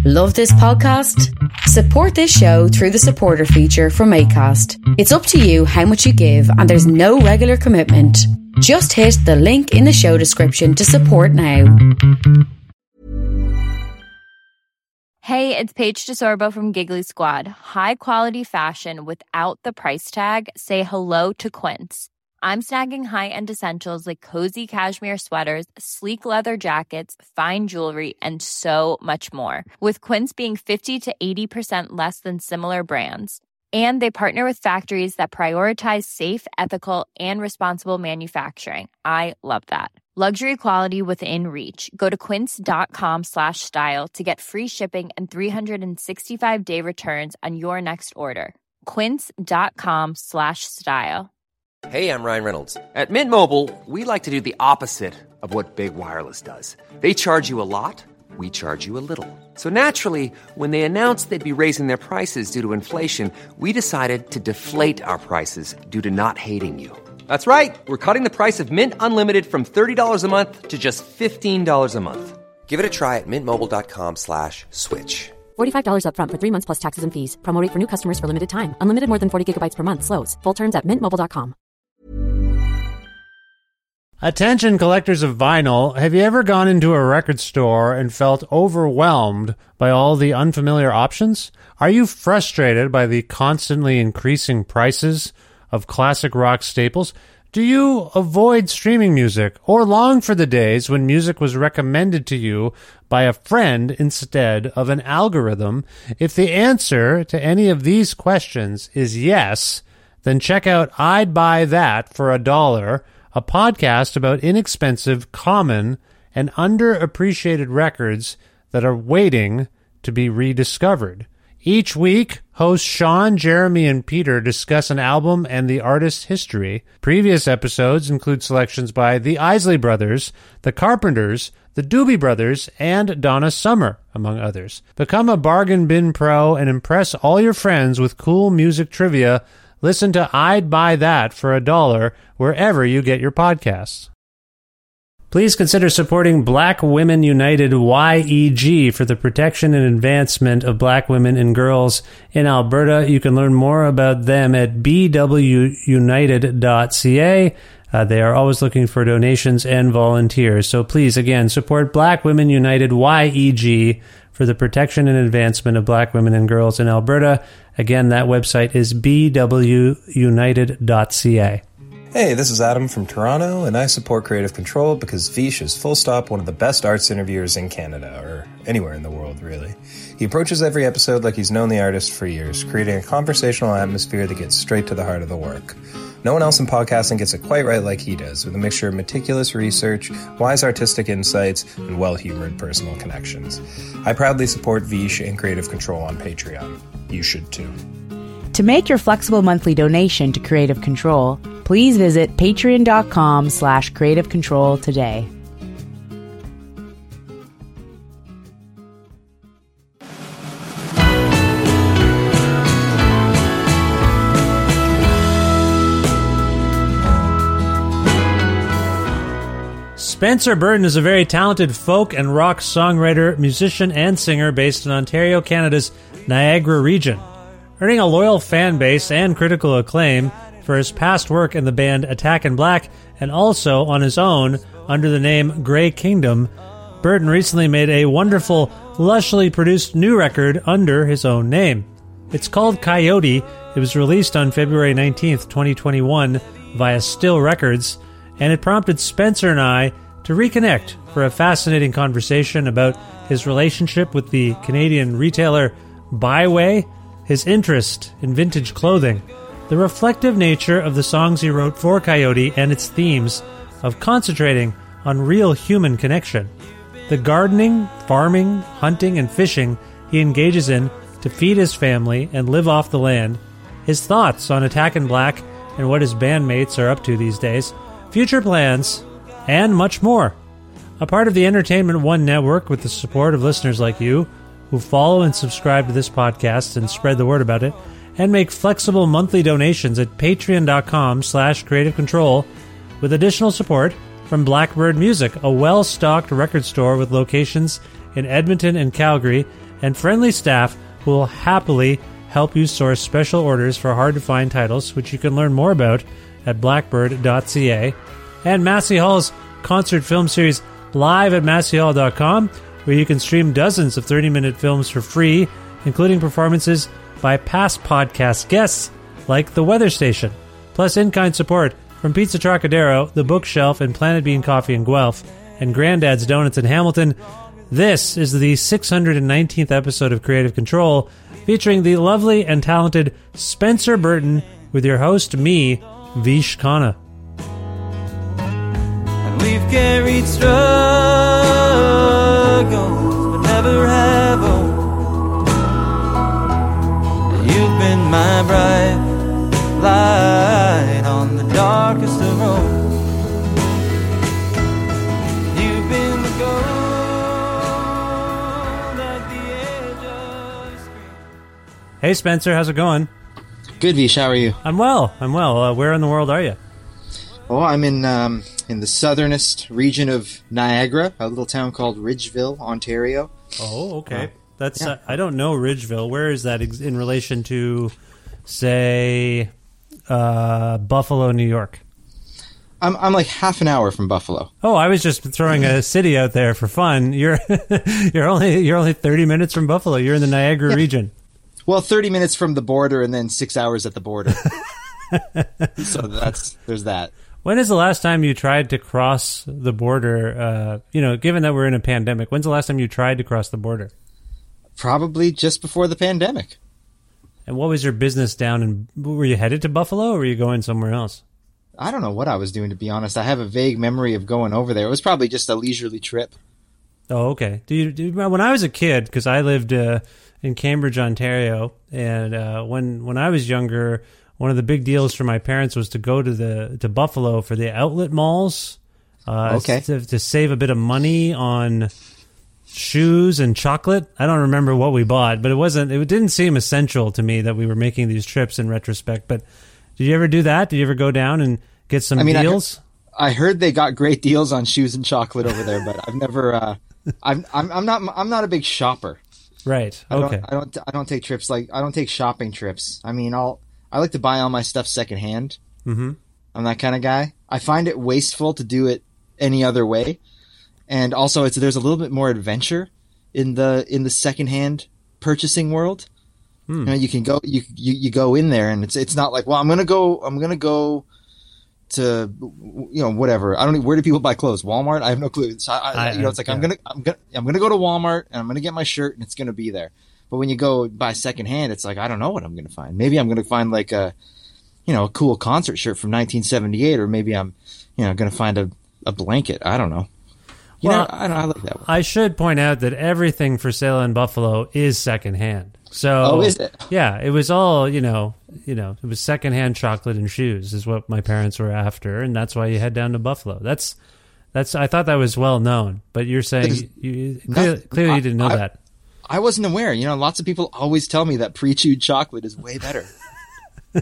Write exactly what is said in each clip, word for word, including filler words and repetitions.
Love this podcast? Support this show through the supporter feature from Acast. It's up to you how much you give, and there's no regular commitment. Just hit the link in the show description to support now. Hey, it's Paige DeSorbo from Giggly Squad. High quality fashion without the price tag. Say hello to Quince. I'm snagging high-end essentials like cozy cashmere sweaters, sleek leather jackets, fine jewelry, and so much more. With Quince being fifty to eighty percent less than similar brands. And they partner with factories that prioritize safe, ethical, and responsible manufacturing. I love that. Luxury quality within reach. Go to quince.com slash style to get free shipping and three sixty-five day returns on your next order. Quince.com slash style. Hey, I'm Ryan Reynolds. At Mint Mobile, we like to do the opposite of what Big Wireless does. They charge you a lot, we charge you a little. So naturally, when they announced they'd be raising their prices due to inflation, we decided to deflate our prices due to not hating you. That's right. We're cutting the price of Mint Unlimited from thirty dollars a month to just fifteen dollars a month. Give it a try at mintmobile.com slash switch. forty-five dollars up front for three months plus taxes and fees. Promo rate for new customers for limited time. Unlimited more than forty gigabytes per month. Slows full terms at mint mobile dot com. Attention collectors of vinyl, have you ever gone into a record store and felt overwhelmed by all the unfamiliar options? Are you frustrated by the constantly increasing prices of classic rock staples? Do you avoid streaming music or long for the days when music was recommended to you by a friend instead of an algorithm? If the answer to any of these questions is yes, then check out I'd Buy That for a Dollar, a podcast about inexpensive, common, and underappreciated records that are waiting to be rediscovered. Each week, hosts Sean, Jeremy, and Peter discuss an album and the artist's history. Previous episodes include selections by the Isley Brothers, the Carpenters, the Doobie Brothers, and Donna Summer, among others. Become a bargain bin pro and impress all your friends with cool music trivia. Listen to I'd Buy That for a Dollar wherever you get your podcasts. Please consider supporting Black Women United Y E G for the protection and advancement of black women and girls in Alberta. You can learn more about them at b w united dot c a. Uh, they are always looking for donations and volunteers. So please, again, support Black Women United Y E G for the protection and advancement of black women and girls in Alberta. Again, that website is b w united dot c a. Hey, this is Adam from Toronto, and I support Creative Control because Vish is full stop one of the best arts interviewers in Canada, or anywhere in the world, really. He approaches every episode like he's known the artist for years, creating a conversational atmosphere that gets straight to the heart of the work. No one else in podcasting gets it quite right like he does, with a mixture of meticulous research, wise artistic insights, and well-humored personal connections. I proudly support Vish and Creative Control on Patreon. You should too. To make your flexible monthly donation to Creative Control, please visit patreon.com slash creative control today. Spencer Burton is a very talented folk and rock songwriter, musician, and singer based in Ontario, Canada's Niagara region. Earning a loyal fan base and critical acclaim for his past work in the band Attack in Black and also on his own under the name Grey Kingdom, Burton recently made a wonderful, lushly produced new record under his own name. It's called Coyote. It was released on February nineteenth, twenty twenty-one via Still Records, and it prompted Spencer and I to reconnect for a fascinating conversation about his relationship with the Canadian retailer Byway, his interest in vintage clothing, the reflective nature of the songs he wrote for Coyote and its themes of concentrating on real human connection, the gardening, farming, hunting, and fishing he engages in to feed his family and live off the land, his thoughts on Attack in Black and what his bandmates are up to these days, future plans, and much more. A part of the Entertainment One network with the support of listeners like you who follow and subscribe to this podcast and spread the word about it, and make flexible monthly donations at patreon.com slash creative control with additional support from Blackbird Music, a well-stocked record store with locations in Edmonton and Calgary, and friendly staff who will happily help you source special orders for hard-to-find titles, which you can learn more about at blackbird dot c a, and Massey Hall's concert film series live at massey hall dot com, where you can stream dozens of thirty-minute films for free, including performances by past podcast guests like The Weather Station, plus in-kind support from Pizza Trocadero, The Bookshelf, and Planet Bean Coffee in Guelph, and Granddad's Donuts in Hamilton. This is the six hundred nineteenth episode of Creative Control, featuring the lovely and talented Spencer Burton, with your host, me, Vish Khanna. And we've carried struggles, but never have hope. You've been my bright light on the darkest of roads. You've been the gold at the edge of the screen. Hey, Spencer, how's it going? Good, Vish. How are you? I'm well. I'm well. Uh, where in the world are you? Oh, I'm in um, in the southernest region of Niagara, a little town called Ridgeville, Ontario. Oh, okay. Uh, That's yeah. uh, I don't know Ridgeville. Where is that ex- in relation to, say, uh, Buffalo, New York? I'm I'm like half an hour from Buffalo. Oh, I was just throwing a city out there for fun. You're you're only you're only thirty minutes from Buffalo. You're in the Niagara Yeah. region. Well, thirty minutes from the border, and then six hours at the border. So that's there's that. When is the last time you tried to cross the border? Uh, you know, given that we're in a pandemic, when's the last time you tried to cross the border? Probably just before the pandemic. And what was your business down in? Were you headed to Buffalo, or were you going somewhere else? I don't know what I was doing, to be honest. I have a vague memory of going over there. It was probably just a leisurely trip. Oh, okay. Do you, do you when I was a kid, because I lived uh, in Cambridge, Ontario, and uh, when when I was younger, one of the big deals for my parents was to go to the to Buffalo for the outlet malls. Uh, Okay. To, to save a bit of money on shoes and chocolate. I don't remember what we bought, but it wasn't. It didn't seem essential to me that we were making these trips in retrospect. But did you ever do that? Did you ever go down and get some I mean, deals? I, I heard they got great deals on shoes and chocolate over there, but I've never. Uh, I'm I'm I'm not I'm not a big shopper. Right. I Okay. don't, I don't. I don't take trips like I don't take shopping trips. I mean, I'll. I like to buy all my stuff secondhand. Mm-hmm. I'm that kind of guy. I find it wasteful to do it any other way, and also it's there's a little bit more adventure in the in the secondhand purchasing world. Hmm. You know, you can go you, you you go in there, and it's it's not like, well, I'm gonna go I'm gonna go to, you know, whatever. I don't know, where do people buy clothes? Walmart? I have no clue. So I, I, you know, it's like, yeah. I'm gonna, I'm gonna, I'm gonna go to Walmart and I'm gonna get my shirt and it's gonna be there. But when you go buy secondhand, it's like, I don't know what I'm gonna find. Maybe I'm gonna find like a, you know, a cool concert shirt from nineteen seventy-eight, or maybe I'm, you know, gonna find a, a blanket. I don't know. You Well, know, I, I like that one. I should point out that everything for sale in Buffalo is secondhand. So, Oh, is it? Yeah, it was all, you know, you know, it was secondhand chocolate and shoes is what my parents were after, and that's why you head down to Buffalo. That's that's. I thought that was well known, but you're saying is you, you, not- clearly, clearly you didn't know I- that. I wasn't aware. You know, lots of people always tell me that pre-chewed chocolate is way better. I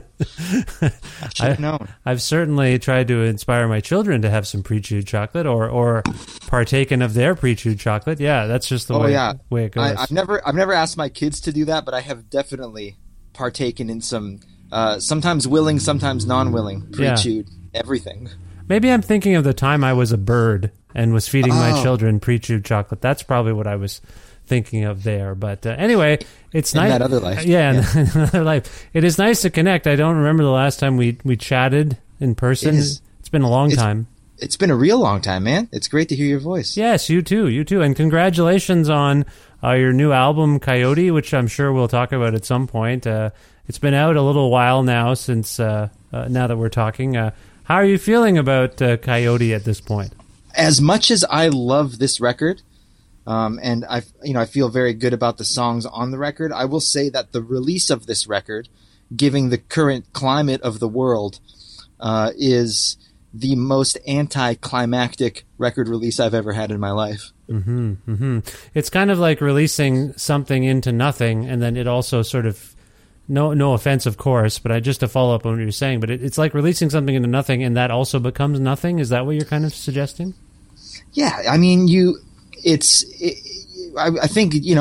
should have known. I've certainly tried to inspire my children to have some pre-chewed chocolate, or or partaken of their pre-chewed chocolate. Yeah, that's just the Oh way yeah, way it goes. I, I've never I've never asked my kids to do that, but I have definitely partaken in some, uh, sometimes willing, sometimes non-willing, Yeah. pre-chewed everything. Maybe I'm thinking of the time I was a bird and was feeding my Oh. children pre-chewed chocolate. That's probably what I was thinking of there. But uh, anyway, it's In nice. that other life. Yeah, Yeah. in another life. It is nice to connect. I don't remember the last time we, we chatted in person. It is. It's been a long It's- time. It's been a real long time, man. It's great to hear your voice. Yes, you too. You too. And congratulations on uh, your new album, Coyote, which I'm sure we'll talk about at some point. Uh, it's been out a little while now since uh, uh, now that we're talking. Uh, how are you feeling about uh, Coyote at this point? As much as I love this record, um, and I, you know, I feel very good about the songs on the record, I will say that the release of this record, given the current climate of the world, uh, is the most anticlimactic record release I've ever had in my life. Mm-hmm, mm-hmm. It's kind of like releasing something into nothing, and then it also sort of, no no offense, of course, but I just to follow up on what you're saying, but it, it's like releasing something into nothing, and that also becomes nothing. Is that what you're kind of suggesting? Yeah, I mean, you, it's, it, I, I think, you know, in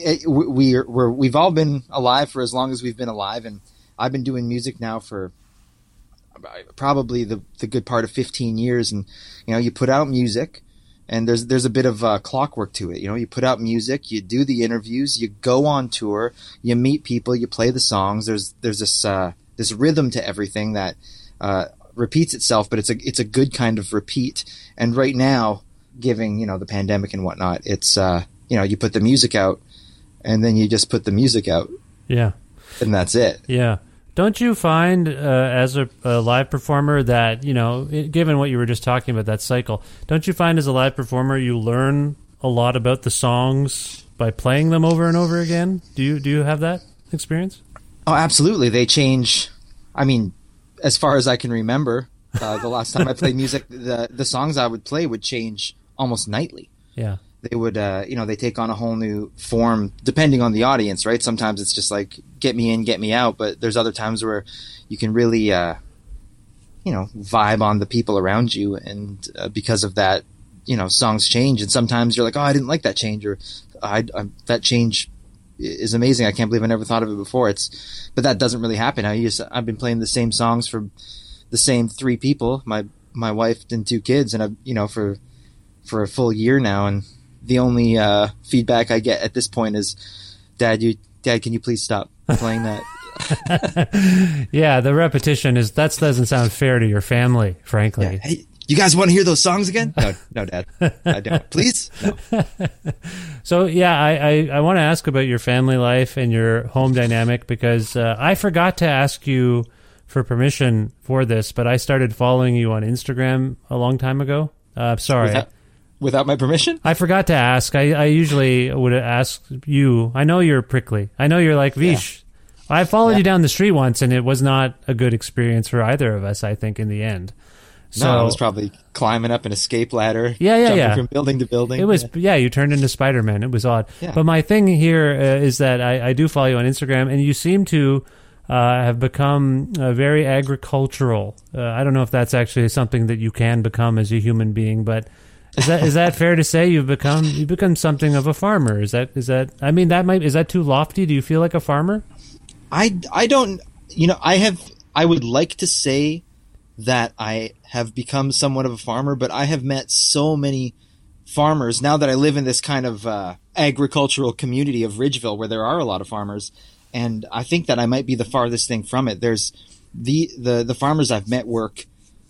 it, we we're, we've all been alive for as long as we've been alive, and I've been doing music now for probably the the good part of fifteen years. And you know, you put out music, and there's there's a bit of uh, clockwork to it. You know, you put out music, you do the interviews, you go on tour, you meet people, you play the songs. There's there's this uh, this rhythm to everything that uh, repeats itself, but it's a it's a good kind of repeat. And right now, giving you know the pandemic and whatnot, it's uh, you know you put the music out. And then you just put the music out. Yeah. And that's it. Yeah. Don't you find, uh, as a, a live performer, that, you know, it, given what you were just talking about, that cycle, don't you find as a live performer you learn a lot about the songs by playing them over and over again? Do you do you have that experience? Oh, absolutely. They change. I mean, as far as I can remember, uh, the last time I played music, the the songs I would play would change almost nightly. Yeah. They would, uh, you know, they take on a whole new form depending on the audience, right? Sometimes it's just like, get me in, get me out. But there's other times where you can really, uh, you know, vibe on the people around you. And uh, because of that, you know, songs change. And sometimes you're like, oh, I didn't like that change, or I, I, that change is amazing. I can't believe I never thought of it before. It's, but that doesn't really happen. I used, I've been playing the same songs for the same three people, my, my wife and two kids, and I've, you know, for, for a full year now. And the only uh, feedback I get at this point is, Dad, you, Dad, can you please stop playing that? Yeah, the repetition is that doesn't sound fair to your family, frankly. Yeah. Hey, you guys want to hear those songs again? No, no, Dad, I don't. Please. No. So yeah, I, I, I want to ask about your family life and your home dynamic, because uh, I forgot to ask you for permission for this, but I started following you on Instagram a long time ago. Uh, sorry. Without, without my permission? I forgot to ask. I, I usually would ask you. I know you're prickly. I know you're like, Vish. Yeah. I followed yeah. you down the street once, and it was not a good experience for either of us, I think, in the end. So, no, I was probably climbing up an escape ladder. Yeah, yeah, jumping yeah. from building to building. It was, yeah. yeah, you turned into Spider-Man. It was odd. Yeah. But my thing here uh, is that I, I do follow you on Instagram, and you seem to uh, have become uh, very agricultural. Uh, I don't know if that's actually something that you can become as a human being, but is that is that fair to say? You've become you've become something of a farmer. Is that is that? I mean, that might is that too lofty? Do you feel like a farmer? I, I don't. You know, I have. I would like to say that I have become somewhat of a farmer, but I have met so many farmers now that I live in this kind of uh, agricultural community of Ridgeville where there are a lot of farmers, and I think that I might be the farthest thing from it. There's the the, the farmers I've met work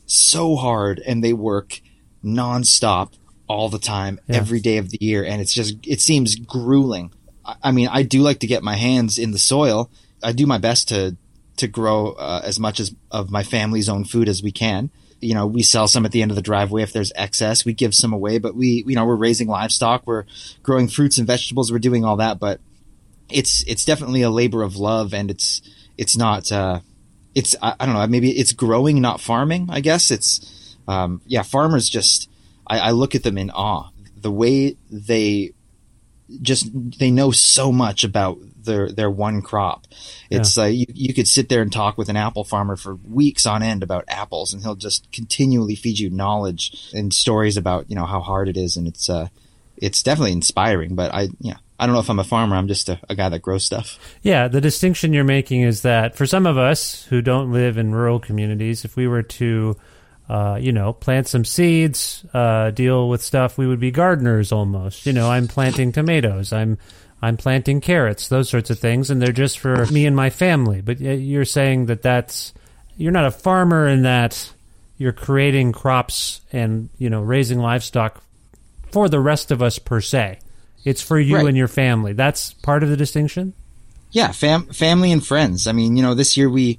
so hard, and they work nonstop all the time, yeah. every day of the year, and it's just it seems grueling. I, I mean, I do like to get my hands in the soil. I do my best to to grow uh, as much as of my family's own food as we can. You know, we sell some at the end of the driveway if there's excess. We give some away, but we, you know, we're raising livestock, we're growing fruits and vegetables, we're doing all that. But it's it's definitely a labor of love, and it's it's not uh, it's I, I don't know, maybe it's growing, not farming. I guess it's um, yeah, farmers just I, I look at them in awe. The way they just they know so much about their their one crop. It's yeah. uh, you, you could sit there and talk with an apple farmer for weeks on end about apples, and he'll just continually feed you knowledge and stories about, you know, how hard it is, and it's uh it's definitely inspiring. But I yeah I don't know if I'm a farmer. I'm just a, a guy that grows stuff. Yeah, the distinction you're making is that for some of us who don't live in rural communities, if we were to Uh, you know, plant some seeds, uh, deal with stuff, we would be gardeners almost. You know, I'm planting tomatoes, I'm I'm planting carrots, those sorts of things, and they're just for me and my family. But you're saying that that's, you're not a farmer in that you're creating crops and, you know, raising livestock for the rest of us per se. It's for you right. and your family. That's part of the distinction? Yeah, fam- family and friends. I mean, you know, this year we...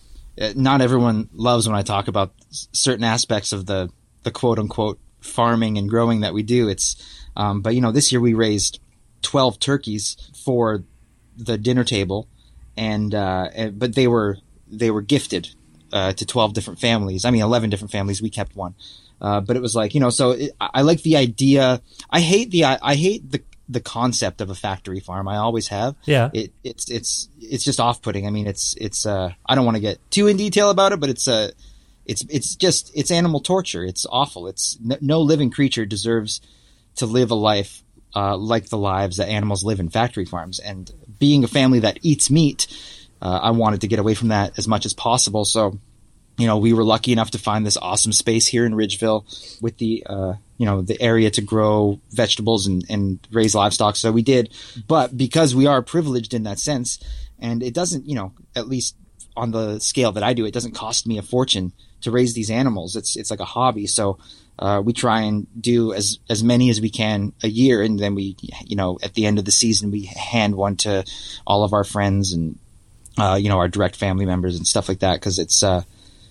Not everyone loves when I talk about certain aspects of the, the quote unquote farming and growing that we do. It's, um, but you know, this year we raised twelve turkeys for the dinner table, and, uh, and but they were they were gifted uh, to twelve different families. I mean, eleven different families. We kept one, uh, but it was like, you know, so it, I like the idea. I hate the I, I hate the. the concept of a factory farm. I always have. Yeah. It, it's, it's, it's just off-putting. I mean, it's, it's, uh, I don't want to get too in detail about it, but it's, uh, it's, it's just, it's animal torture. It's awful. It's no, no living creature deserves to live a life uh, like the lives that animals live in factory farms. And being a family that eats meat, uh, I wanted to get away from that as much as possible. So, you know, we were lucky enough to find this awesome space here in Ridgeville with the, uh, you know, the area to grow vegetables and, and raise livestock. So we did. But because we are privileged in that sense, and it doesn't, you know, at least on the scale that I do, it doesn't cost me a fortune to raise these animals. It's it's like a hobby. So uh, we try and do as as many as we can a year, and then we, you know, at the end of the season, we hand one to all of our friends and uh, you know, our direct family members and stuff like that. Because it's uh,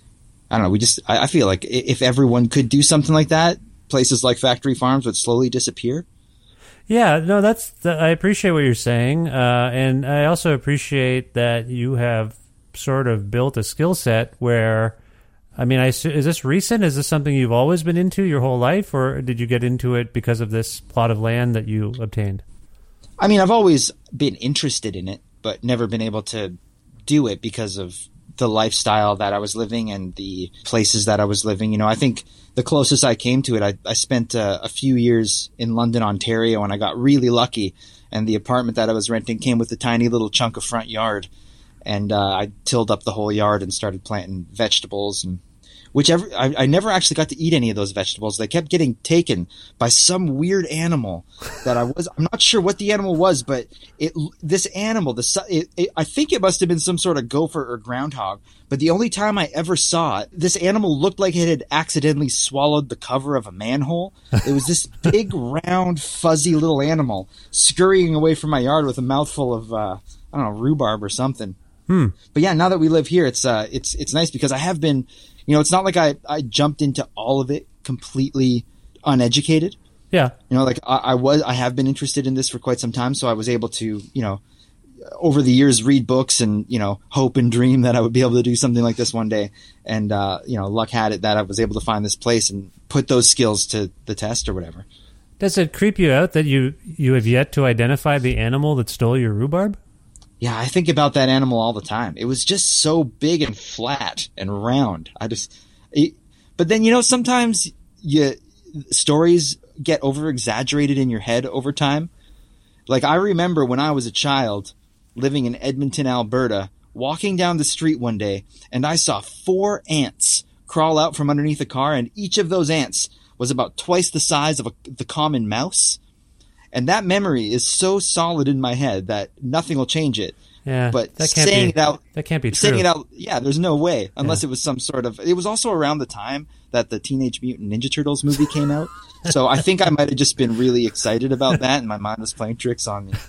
I don't know. We just I, I feel like if everyone could do something like that, places like factory farms would slowly disappear. Yeah, no, that's I appreciate what you're saying, uh, and I also appreciate that you have sort of built a skill set where. I mean, I, is this recent? Is this something you've always been into your whole life, or did you get into it because of this plot of land that you obtained? I mean, I've always been interested in it, but never been able to do it because of the lifestyle that I was living and the places that I was living. You know, I think the closest I came to it, I, I spent uh, a few years in London, Ontario, and I got really lucky. And the apartment that I was renting came with a tiny little chunk of front yard. And uh, I tilled up the whole yard and started planting vegetables, and whichever I, I never actually got to eat any of those vegetables. They kept getting taken by some weird animal that I was I'm not sure what the animal was, but it this animal the it, it, I think it must have been some sort of gopher or groundhog. But the only time I ever saw it, this animal looked like it had accidentally swallowed the cover of a manhole. It was this big, round, fuzzy little animal scurrying away from my yard with a mouthful of uh, I don't know, rhubarb or something. Hmm. But yeah, now that we live here, it's uh, it's it's nice because I have been, you know, it's not like I, I jumped into all of it completely uneducated. Yeah. You know, like I, I was, I have been interested in this for quite some time, so I was able to, you know, over the years read books and, you know, hope and dream that I would be able to do something like this one day. And, uh, you know, luck had it that I was able to find this place and put those skills to the test or whatever. Does it creep you out that you, you have yet to identify the animal that stole your rhubarb? Yeah, I think about that animal all the time. It was just so big and flat and round. I just, it, but then, you know, sometimes you, stories get over exaggerated in your head over time. Like I remember when I was a child living in Edmonton, Alberta, walking down the street one day, and I saw four ants crawl out from underneath a car, and each of those ants was about twice the size of a, the common mouse. And that memory is so solid in my head that nothing will change it. Yeah, but that can't saying be, it out, that can't be true. Saying it out, yeah, there's no way unless yeah. it was some sort of. It was also around the time that the Teenage Mutant Ninja Turtles movie came out, so I think I might have just been really excited about that, and my mind was playing tricks on me.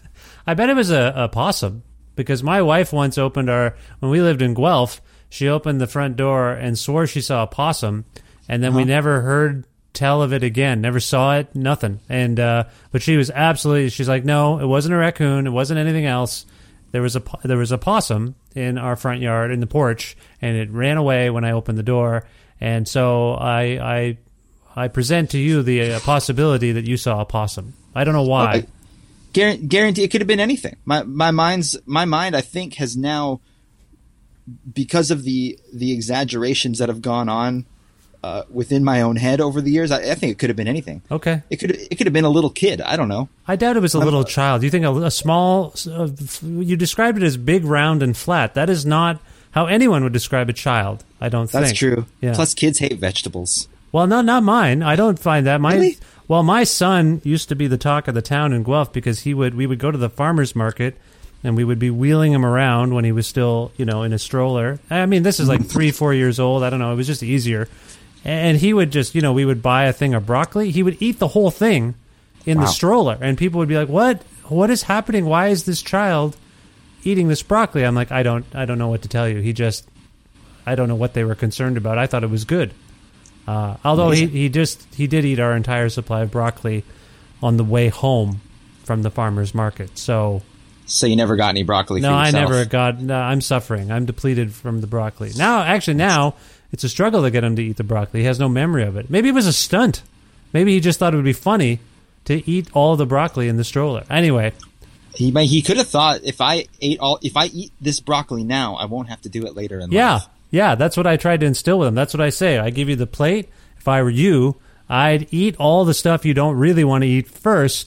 I bet it was a, a possum because my wife once opened our when we lived in Guelph. She opened the front door and swore she saw a possum, and then uh-huh. we never heard tell of it again. Never saw it, nothing. And uh, but she was absolutely. She's like, no, it wasn't a raccoon. It wasn't anything else. There was a there was a possum in our front yard in the porch, and it ran away when I opened the door. And so I I I present to you the uh, possibility that you saw a possum. I don't know why. Okay. Guarantee, guarantee it could have been anything. My my mind's my mind I think has now, because of the the exaggerations that have gone on Uh, within my own head over the years, I, I think it could have been anything. Okay, it could it could have been a little kid. I don't know. I doubt it was a little uh, child. You think a, a small? Uh, you described it as big, round, and flat. That is not how anyone would describe a child. I don't That's think. That's true. Yeah. Plus, kids hate vegetables. Well, no, not mine. I don't find that. My, really? Well, my son used to be the talk of the town in Guelph because he would. We would go to the farmer's market, and we would be wheeling him around when he was still, you know, in a stroller. I mean, this is like three, four years old. I don't know. It was just easier. And he would just, you know, we would buy a thing of broccoli. He would eat the whole thing in wow. the stroller. And people would be like, what? What is happening? Why is this child eating this broccoli? I'm like, I don't I don't know what to tell you. He just, I don't know what they were concerned about. I thought it was good. Uh, although he, he just, he did eat our entire supply of broccoli on the way home from the farmer's market. So So you never got any broccoli no, for yourself? No, I never got, no, I'm suffering. I'm depleted from the broccoli. Now, actually now... It's a struggle to get him to eat the broccoli. He has no memory of it. Maybe it was a stunt. Maybe he just thought it would be funny to eat all the broccoli in the stroller. Anyway, he he could have thought if I ate all if I eat this broccoli now, I won't have to do it later in yeah, life. Yeah, that's what I tried to instill with him. That's what I say. I give you the plate. If I were you, I'd eat all the stuff you don't really want to eat first,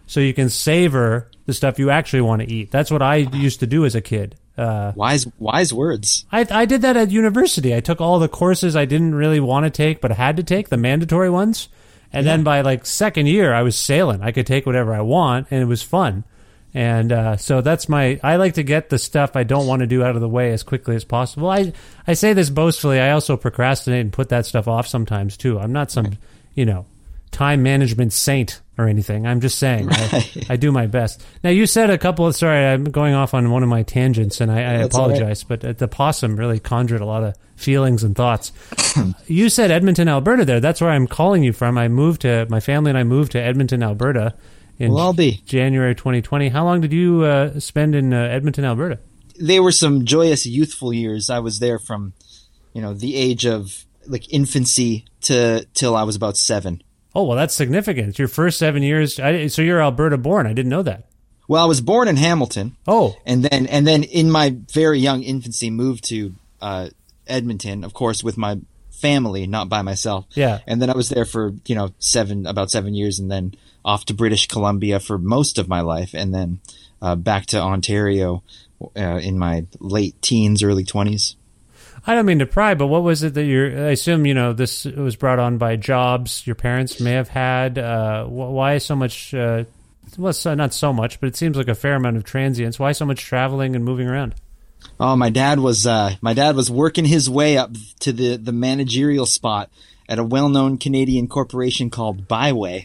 so you can savor the stuff you actually want to eat. That's what I used to do as a kid. Uh, wise, wise words. I, I did that at university. I took all the courses I didn't really want to take, but had to take, the mandatory ones. And yeah. then by like second year, I was sailing. I could take whatever I want, and it was fun. And uh, so that's my, I like to get the stuff I don't want to do out of the way as quickly as possible. I, I say this boastfully. I also procrastinate and put that stuff off sometimes too. I'm not some, you know, time management saint or anything. I'm just saying right. I, I do my best. Now, you said a couple of, sorry, I'm going off on one of my tangents, and I, I apologize, right. but the possum really conjured a lot of feelings and thoughts. You said Edmonton, Alberta there. That's where I'm calling you from. I moved to, my family and I moved to Edmonton, Alberta in well, I'll be. January twenty twenty. How long did you uh, spend in uh, Edmonton, Alberta? They were some joyous, youthful years. I was there from, you know, the age of like infancy to till I was about seven. Oh, well, that's significant. Your first seven years. I, so you're Alberta born. I didn't know that. Well, I was born in Hamilton. Oh, and then and then in my very young infancy, moved to uh, Edmonton, of course, with my family, not by myself. Yeah. And then I was there for you know seven, about seven years, and then off to British Columbia for most of my life, and then uh, back to Ontario uh, in my late teens, early twenties. I don't mean to pry, but what was it that you're, I assume, you know, this was brought on by jobs your parents may have had. Uh, why so much, uh, well, so, not so much, but it seems like a fair amount of transience. Why so much traveling and moving around? Oh, my dad was, uh, my dad was working his way up to the, the managerial spot at a well-known Canadian corporation called Byway.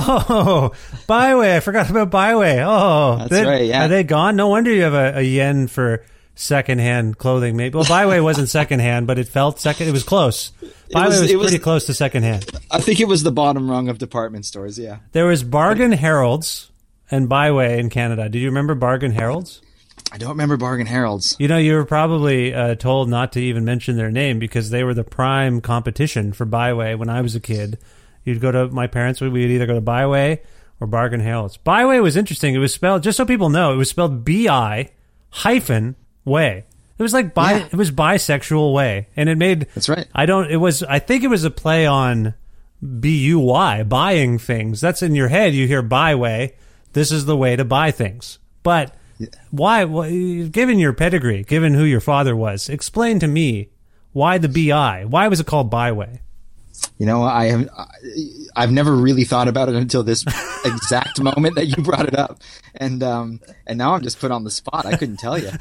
Oh, Byway. I forgot about Byway. Oh, that's they, right. Yeah. Are they gone? No wonder you have a, a yen for secondhand clothing. Maybe. Well, Byway wasn't secondhand, but it felt second. It was close. Byway was, was, was pretty close to secondhand. I think it was the bottom rung of department stores. Yeah. There was Bargain Harold's and Byway in Canada. Do you remember Bargain Harold's? I don't remember Bargain Harold's. You know, you were probably uh, told not to even mention their name because they were the prime competition for Byway when I was a kid. You'd go to my parents. We'd either go to Byway or Bargain Harold's. Byway was interesting. It was spelled, just so people know, it was spelled B I hyphen way. It was like bi, yeah. It was bisexual way, and it made. That's right. I don't. It was. I think it was a play on B U Y, buying things. That's in your head. You hear Byway. This is the way to buy things. But yeah. why? why? Given your pedigree, given who your father was, explain to me why the B I. Why was it called Byway? You know, I have, I've never really thought about it until this exact moment that you brought it up. And, um, and now I'm just put on the spot. I couldn't tell you.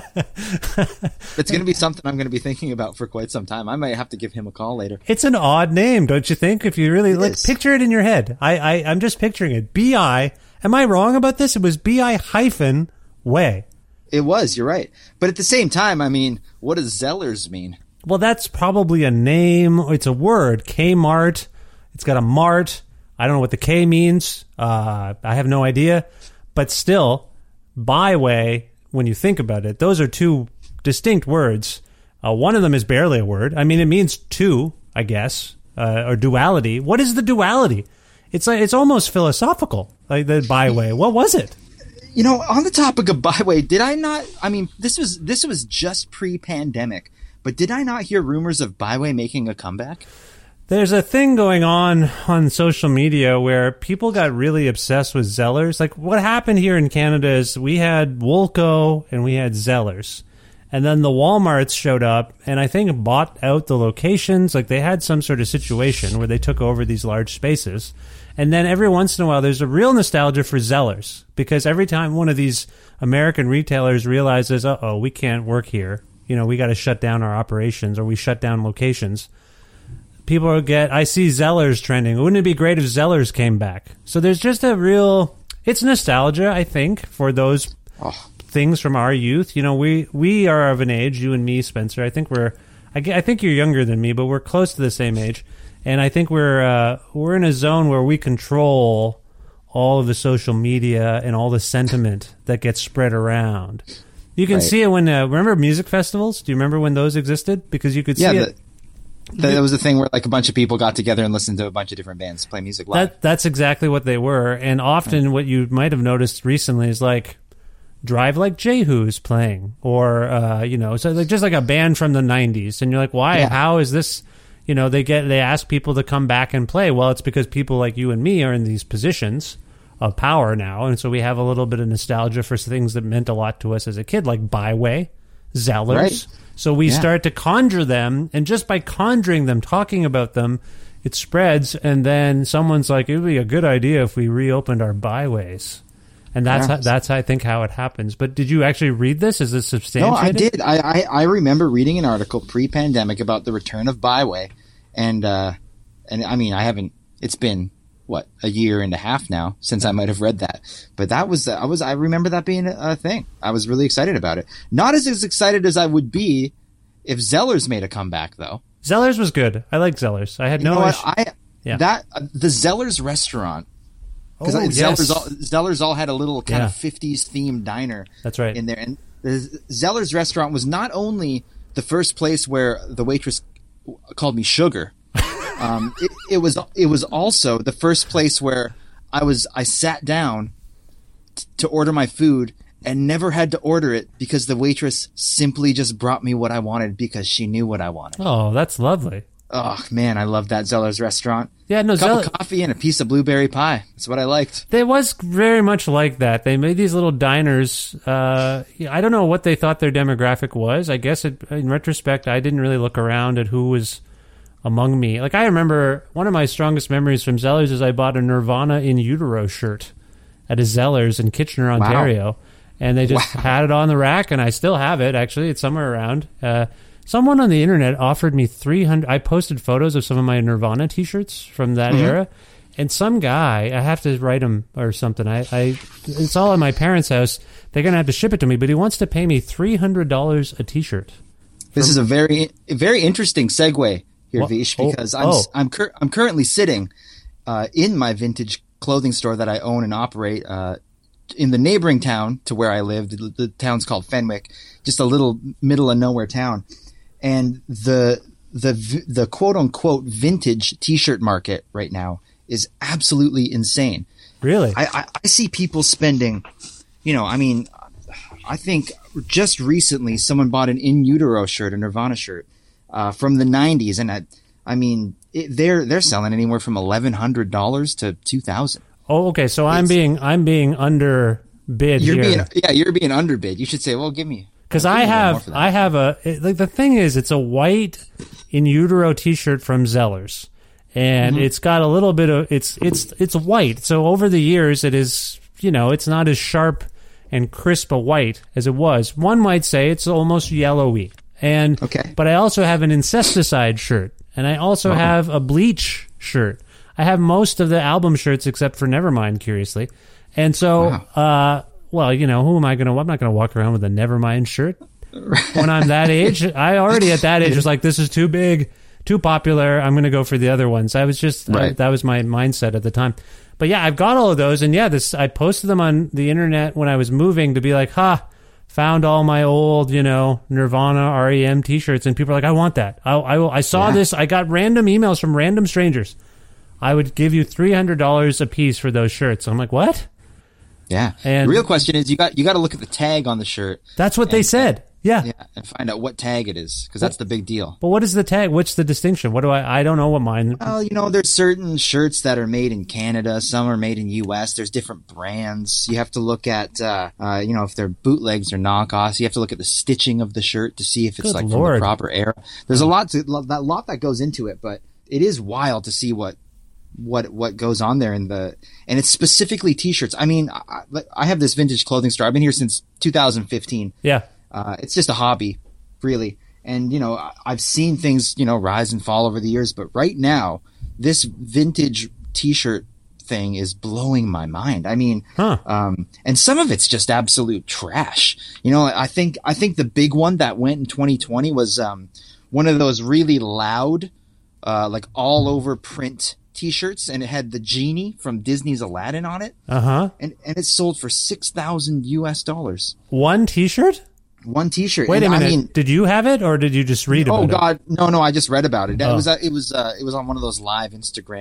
It's going to be something I'm going to be thinking about for quite some time. I might have to give him a call later. It's an odd name, don't you think? If you really like, picture it in your head. I, I, I'm just picturing it. B I. Am I wrong about this? It was B I hyphen way. It was. You're right. But at the same time, I mean, what does Zellers mean? Well, that's probably a name. It's a word. Kmart. It's got a mart. I don't know what the K means. Uh, I have no idea. But still, Byway, when you think about it, those are two distinct words. Uh, one of them is barely a word. I mean, it means two, I guess, uh, or duality. What is the duality? It's like it's almost philosophical, like the Byway. What was it? You know, on the topic of Byway, did I not? I mean, this was this was just pre-pandemic. But did I not hear rumors of Byway making a comeback? There's a thing going on on social media where people got really obsessed with Zellers. Like, what happened here in Canada is we had Woolco and we had Zellers. And then the Walmarts showed up and I think bought out the locations. Like, they had some sort of situation where they took over these large spaces. And then every once in a while, there's a real nostalgia for Zellers. Because every time one of these American retailers realizes, uh-oh, we can't work here. You know, we got to shut down our operations or we shut down locations. People will get, I see Zellers trending. Wouldn't it be great if Zellers came back? So there's just a real, it's nostalgia, I think, for those oh. things from our youth. You know, we, we are of an age, you and me, Spencer. I think we're, I, I think you're younger than me, but we're close to the same age. And I think we're, uh, we're in a zone where we control all of the social media and all the sentiment that gets spread around. You can right. see it when, uh, remember music festivals? Do you remember when those existed? Because you could see yeah, it. The, the, that was the thing where like a bunch of people got together and listened to a bunch of different bands play music live. That, that's exactly what they were. And often right. what you might have noticed recently is like Drive Like Jehu's playing or, uh, you know, so like just like a band from the nineties. And you're like, why? Yeah. How is this? You know, they get, they ask people to come back and play. Well, it's because people like you and me are in these positions of power now. And so we have a little bit of nostalgia for things that meant a lot to us as a kid, like Byway, Zellers. Right. So we Yeah. start to conjure them, and just by conjuring them, talking about them, it spreads, and then someone's like, it would be a good idea if we reopened our Byways. And that's Yeah. how, that's I think how it happens. But did you actually read this? Is this No, substantiated? I did. I, I, I remember reading an article pre-pandemic about the return of Byway, and uh, and I mean, I haven't. It's been what a year and a half now since I might have read that. But that was I was I remember that being a, a thing. I was really excited about it. Not as, as excited as I would be if Zellers made a comeback, though. Zellers was good. I like Zellers. I had You no know what? issue. I Yeah. that uh, the Zellers restaurant. Because Oh, Zellers, yes. all, Zellers all had a little kind Yeah. of fifties themed diner. That's right. In there, and the Zellers restaurant was not only the first place where the waitress called me sugar. um, it, it was it was also the first place where I was I sat down t- to order my food and never had to order it because the waitress simply just brought me what I wanted because she knew what I wanted. Oh, that's lovely. Oh man, I love that Zellers restaurant. Yeah, no, A cup Zeller- of coffee and a piece of blueberry pie. That's what I liked. It was very much like that. They made these little diners. Uh, I don't know what they thought their demographic was. I guess it, in retrospect, I didn't really look around at who was among me. Like, I remember one of my strongest memories from Zellers is I bought a Nirvana in utero shirt at a Zellers in Kitchener, Ontario. And they just Wow. had it on the rack, and I still have it, actually. It's somewhere around. Uh, someone on the internet offered me three hundred. I posted photos of some of my Nirvana t-shirts from that Mm-hmm. era. And some guy, I have to write him or something. I, I, it's all at my parents' house. They're going to have to ship it to me, but he wants to pay me three hundred dollars a t-shirt. This is a very, a very interesting segue here, What? Vish, Oh, because I'm oh. I'm cur- I'm currently sitting uh, in my vintage clothing store that I own and operate uh, in the neighboring town to where I live. The, the town's called Fenwick, just a little middle of nowhere town, and the the v- the quote unquote vintage T-shirt market right now is absolutely insane. Really? I, I, I see people spending, you know, I mean, I think just recently someone bought an in utero shirt, a Nirvana shirt, uh, from the nineties, and I, I mean, it, they're they're selling anywhere from eleven hundred dollars to two thousand. Oh, okay. So I'm It's- being I'm being underbid You're here. being yeah, you're being underbid. You should say, well, give me Because give I me a little more have, for that. I have a it, like the thing is, it's a white in utero T-shirt from Zellers, and Mm-hmm. it's got a little bit of it's it's it's white. So over the years, it is you know it's not as sharp and crisp a white as it was. One might say it's almost yellowy. And Okay. but I also have an incesticide shirt, and I also have a bleach shirt. I have most of the album shirts except for Nevermind, curiously. And so, uh, well, you know, who am I going to? I'm not going to walk around with a Nevermind shirt when I'm that age. I already at that age was like, this is too big, too popular. I'm going to go for the other ones. I was just I, Right. that was my mindset at the time. But yeah, I've got all of those, and yeah, this I posted them on the internet when I was moving to be like, ha. Found all my old, you know, Nirvana, R E M T-shirts, and people are like, "I want that." I, I, I saw Yeah. this. I got random emails from random strangers. I would give you three hundred dollars a piece for those shirts. I'm like, "What?" Yeah. And- the real question is, you got you got to look at the tag on the shirt. That's what they And- said. Yeah. Yeah, and find out what tag it is, because that's the big deal. But what is the tag? What's the distinction? What do I? I don't know what mine. Well, you know, there's certain shirts that are made in Canada. Some are made in U S. There's different brands. You have to look at, uh, uh, you know, if they're bootlegs or knockoffs. You have to look at the stitching of the shirt to see if it's Good like from Lord. the proper era. There's a lot to that lot that goes into it, but it is wild to see what what what goes on there in the and it's specifically t-shirts. I mean, I, I have this vintage clothing store. I've been here since two thousand fifteen. Yeah. Uh, it's just a hobby, really. And, you know, I- I've seen things, you know, rise and fall over the years. But right now, this vintage T-shirt thing is blowing my mind. I mean, Huh. um, and some of it's just absolute trash. You know, I think I think the big one that went in twenty twenty was um, one of those really loud, uh, like all over print T-shirts, and it had the genie from Disney's Aladdin on it, Uh huh. and and it sold for six thousand U S dollars. One T-shirt. One T-shirt. Wait and a minute. I mean, Did you have it, or did you just read about oh it? God, no, no! I just read about it. Oh. It was uh, it was uh, it was on one of those live Instagram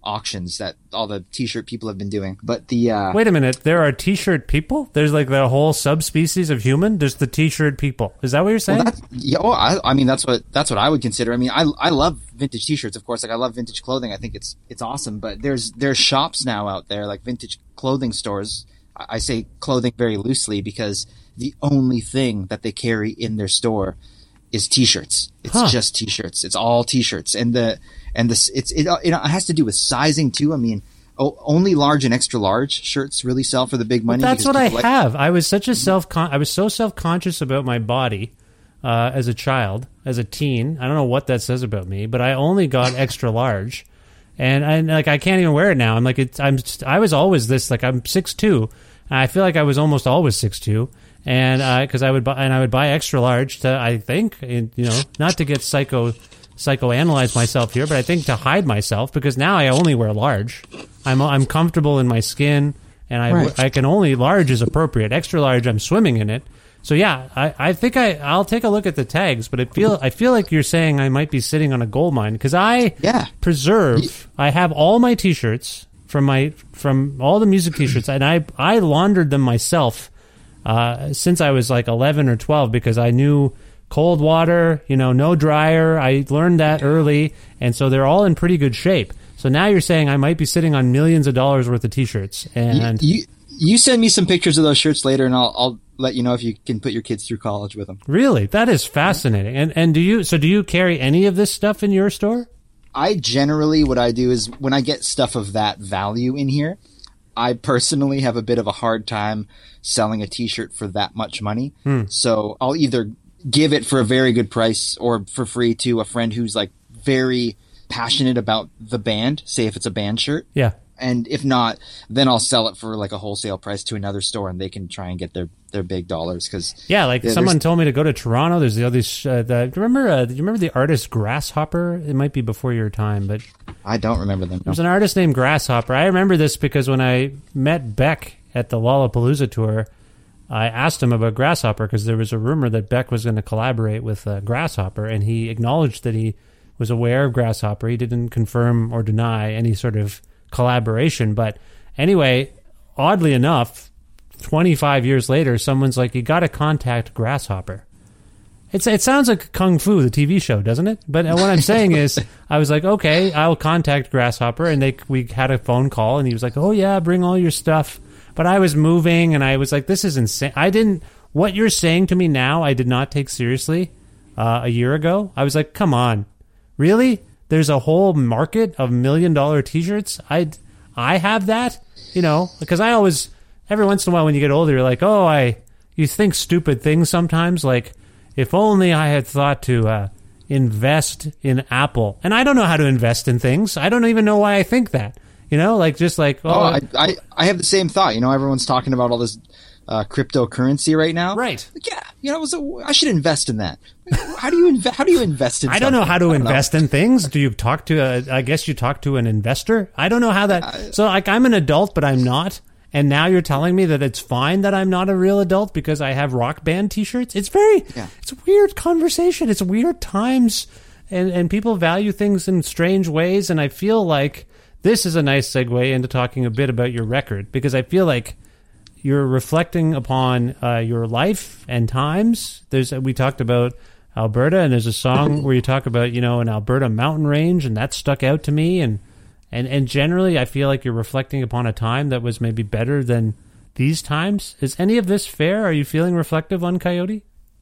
auctions that all the t-shirt people have been doing. But the uh, wait a minute, there are t-shirt people? There's like the whole subspecies of human. There's the t-shirt people. Is that what you're saying? Well, that's, yeah, well, I, I mean that's what that's what I would consider. I mean, I I love vintage t-shirts, of course. Like I love vintage clothing. I think it's it's awesome. But there's there's shops now out there, like vintage clothing stores. I say clothing very loosely because the only thing that they carry in their store is t-shirts. It's huh. just t-shirts. It's all t-shirts, and the and the it's it it has to do with sizing too. I mean, oh, only large and extra large shirts really sell for the big money. But that's what I like- have. I was such a self I was so self conscious about my body uh, as a child, as a teen. I don't know what that says about me, but I only got extra large, and I like I can't even wear it now. I'm like it's I'm I was always this like I'm six two. I feel like I was almost always six two. And because uh, I would buy, and I would buy extra large to, I think, you know, not to get psycho, psychoanalyze myself here, but I think to hide myself because now I only wear large. I'm I'm comfortable in my skin, and I right. I can only large is appropriate. Extra large, I'm swimming in it. So yeah, I, I think I I'll take a look at the tags, but it feel I feel like you're saying I might be sitting on a gold mine because I yeah. preserve. I have all my T-shirts from my from all the music T-shirts, and I I laundered them myself. Uh, since I was like eleven or twelve, because I knew cold water, you know, no dryer. I learned that early, and so they're all in pretty good shape. So now you're saying I might be sitting on millions of dollars worth of T-shirts. And you, you, you send me some pictures of those shirts later, and I'll, I'll let you know if you can put your kids through college with them. Really? That is fascinating. And and do you so do you carry any of this stuff in your store? I generally, what I do is when I get stuff of that value in here, I personally have a bit of a hard time selling a T-shirt for that much money. Hmm. So I'll either give it for a very good price or for free to a friend who's like very passionate about the band, say if it's a band shirt. Yeah. And if not, then I'll sell it for like a wholesale price to another store, and they can try and get their, their big dollars. Cause yeah, like someone told me to go to Toronto. There's the other, uh, the, do you remember, uh, do you remember the artist Grasshopper? It might be before your time, but I don't remember them. No. There's an artist named Grasshopper. I remember this because when I met Beck at the Lollapalooza tour, I asked him about Grasshopper because there was a rumor that Beck was going to collaborate with uh, Grasshopper, and he acknowledged that he was aware of Grasshopper. He didn't confirm or deny any sort of collaboration. But anyway, oddly enough, twenty-five years later, someone's like, you got to contact Grasshopper. It's, it sounds like Kung Fu, the T V show, doesn't it? But what I'm saying is, I was like, okay, I'll contact Grasshopper. And they we had a phone call, and he was like, oh, yeah, bring all your stuff. But I was moving, and I was like, this is insane. I didn't, what you're saying to me now, I did not take seriously uh, a year ago. I was like, come on. Really? There's a whole market of million-dollar T-shirts? I, I have that? You know, because I always, every once in a while when you get older, you're like, oh, I, you think stupid things sometimes, like, if only I had thought to uh, invest in Apple. And I don't know how to invest in things. I don't even know why I think that. You know, like just like oh, oh I, I I have the same thought. You know, everyone's talking about all this uh, cryptocurrency right now. Right? Like, yeah. You know, so I should invest in that. How do you invest? How do you invest in? I don't something? know how to invest know. in things. Do you talk to? A, I guess you talk to an investor. I don't know how that. Uh, so like, I'm an adult, but I'm not. And now you're telling me that it's fine that I'm not a real adult because I have Rock Band T-shirts. It's very. Yeah. It's a weird conversation. It's weird times, and and people value things in strange ways. And I feel like. This is a nice segue into talking a bit about your record, because I feel like you're reflecting upon uh, your life and times. There's we talked about Alberta, and there's a song where you talk about, you know, an Alberta mountain range, and that stuck out to me. And, and, and generally, I feel like you're reflecting upon a time that was maybe better than these times. Is any of this fair? Are you feeling reflective on Coyote?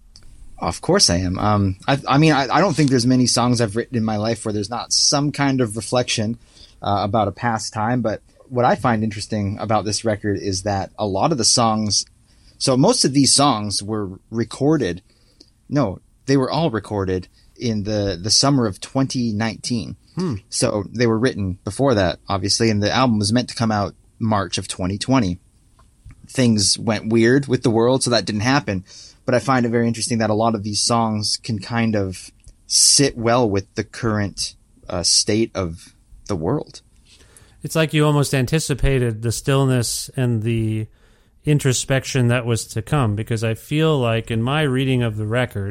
Of course I am. Um, I, I mean, I, I don't think there's many songs I've written in my life where there's not some kind of reflection Uh, about a past time. But what I find interesting about this record is that a lot of the songs, so most of these songs were recorded, no, they were all recorded in the, the summer of twenty nineteen. Hmm. So they were written before that, obviously, and the album was meant to come out March of twenty twenty. Things went weird with the world, so that didn't happen. But I find it very interesting that a lot of these songs can kind of sit well with the current uh, state of the world. It's like you almost anticipated the stillness and the introspection that was to come, because I feel like in my reading of the record,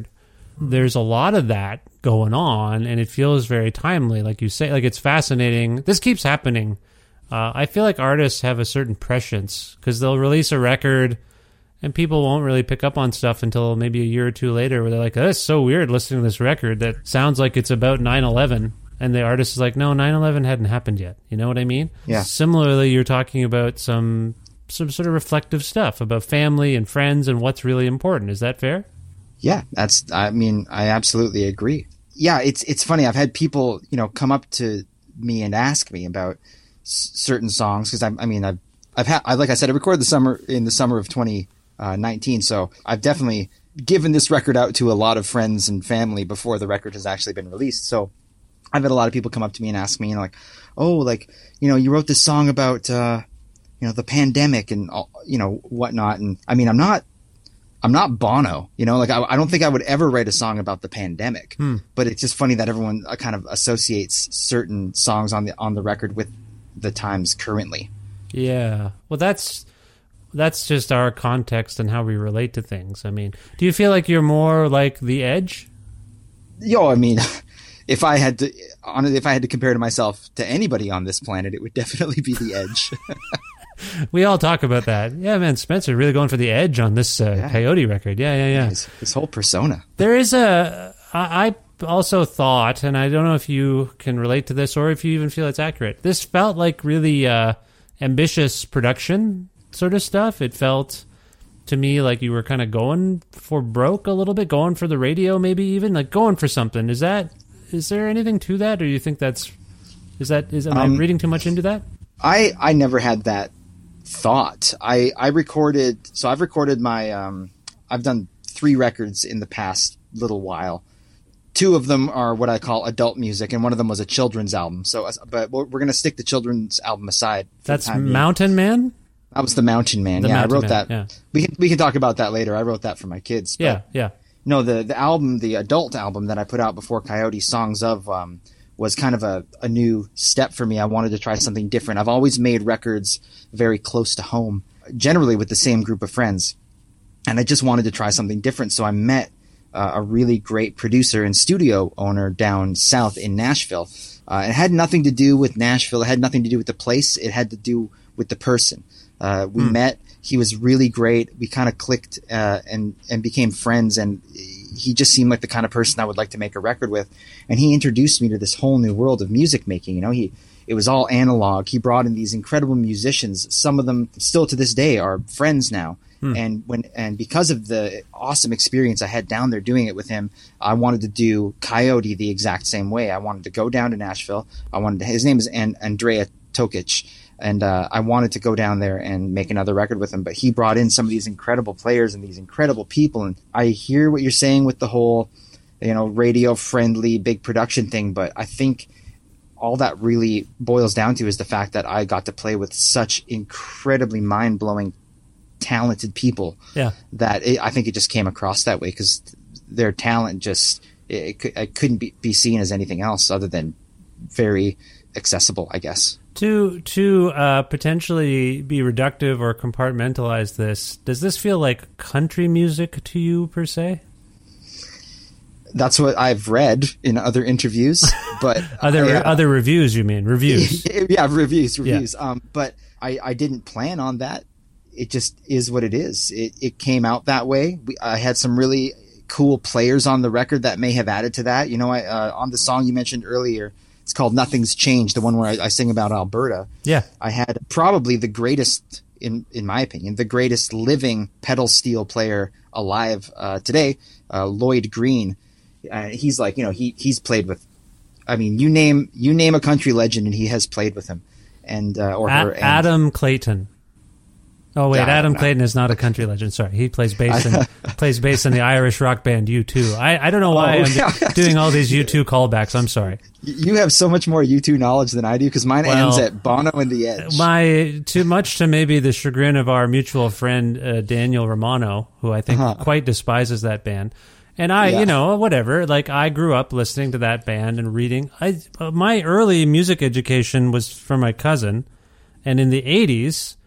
there's a lot of that going on, and it feels very timely, like you say. Like, it's fascinating. This keeps happening. Uh, I feel like artists have a certain prescience because they'll release a record and people won't really pick up on stuff until maybe a year or two later where they're like, oh, it's so weird listening to this record that sounds like it's about nine eleven. And the artist is like, no, nine eleven hadn't happened yet. You know what I mean? Yeah. Similarly, you're talking about some some sort of reflective stuff about family and friends and what's really important. Is that fair? Yeah, that's, I mean, I absolutely agree. Yeah, it's it's funny. I've had people, you know, come up to me and ask me about s- certain songs because I, I mean, I've I've had, I, like I said, I recorded the summer in the summer of twenty nineteen, so I've definitely given this record out to a lot of friends and family before the record has actually been released. So I've had a lot of people come up to me and ask me, you know, like, oh, like, you know, you wrote this song about, uh, you know, the pandemic and, all, you know, whatnot. And I mean, I'm not, I'm not Bono, you know, like, I, I don't think I would ever write a song about the pandemic, hmm. but it's just funny that everyone uh, kind of associates certain songs on the, on the record with the times currently. Yeah. Well, that's, that's just our context and how we relate to things. I mean, do you feel like you're more like The Edge? Yo, I mean, if I had to, honestly, if I had to compare to myself to anybody on this planet, it would definitely be The Edge. We all talk about that. Yeah, man, Spencer really going for the edge on this uh, yeah. Coyote record. Yeah, yeah, yeah. His, his whole persona. There is a, I, I also thought, and I don't know if you can relate to this or if you even feel it's accurate, this felt like really uh, ambitious production sort of stuff. It felt to me like you were kind of going for broke a little bit, going for the radio maybe even, like going for something. Is that, is there anything to that, or do you think that's, is that, is, am um, I reading too much into that? I, I never had that thought. I, I recorded, so I've recorded my, um, I've done three records in the past little while. Two of them are what I call adult music, and one of them was a children's album. So, but we're going to stick the children's album aside. That's Mountain Man? That was the Mountain Man. The yeah, Mountain I wrote Man, that. Yeah. We can, we can talk about that later. I wrote that for my kids. But, yeah, yeah. No, the, the album, the adult album that I put out before Coyote, Songs of, um, was kind of a, a new step for me. I wanted to try something different. I've always made records very close to home, generally with the same group of friends. And I just wanted to try something different. So I met uh, a really great producer and studio owner down south in Nashville. Uh, it had nothing to do with Nashville. It had nothing to do with the place. It had to do with the person. Uh, we hmm. met. He was really great. We kind of clicked uh, and, and became friends. And he just seemed like the kind of person I would like to make a record with. And he introduced me to this whole new world of music making. You know, he, it was all analog. He brought in these incredible musicians. Some of them still to this day are friends now. Hmm. And when, and because of the awesome experience I had down there doing it with him, I wanted to do Coyote the exact same way. I wanted to go down to Nashville. I wanted to, his name is An- Andrea Tokic. And uh, I wanted to go down there and make another record with him. But he brought in some of these incredible players and these incredible people. And I hear what you're saying with the whole, you know, radio-friendly, big production thing. But I think all that really boils down to is the fact that I got to play with such incredibly mind-blowing, talented people. Yeah. That it, I think it just came across that way because their talent just it, it, it couldn't be, be seen as anything else other than very accessible, I guess. To to uh, potentially be reductive or compartmentalize this, does this feel like country music to you per se? That's what I've read in other interviews, but other uh, other reviews. You mean reviews? Yeah, reviews, reviews. Yeah. Um, but I, I didn't plan on that. It just is what it is. It it came out that way. We, I had some really cool players on the record that may have added to that. You know, I, uh, on the song you mentioned earlier. It's called Nothing's Changed, the one where I, I sing about Alberta. Yeah. I had probably the greatest, in in my opinion, the greatest living pedal steel player alive uh, today, uh, Lloyd Green. Uh, he's like, you know, he he's played with, I mean, you name you name a country legend and he has played with him. And uh, or a- her. And, Adam Clayton. Oh wait, Yeah, Adam no. Clayton is not a country legend. Sorry, he plays bass in plays bass in the Irish rock band U two. I, I don't know why Oh, I'm yeah. doing all these U two callbacks. I'm sorry. You have so much more U two knowledge than I do because mine Well, ends at Bono and the Edge. My too much to maybe the chagrin of our mutual friend uh, Daniel Romano, who I think Uh-huh. quite despises that band. And I, Yeah. you know, whatever. Like I grew up listening to that band and reading. I uh, my early music education was from my cousin, and in the eighties.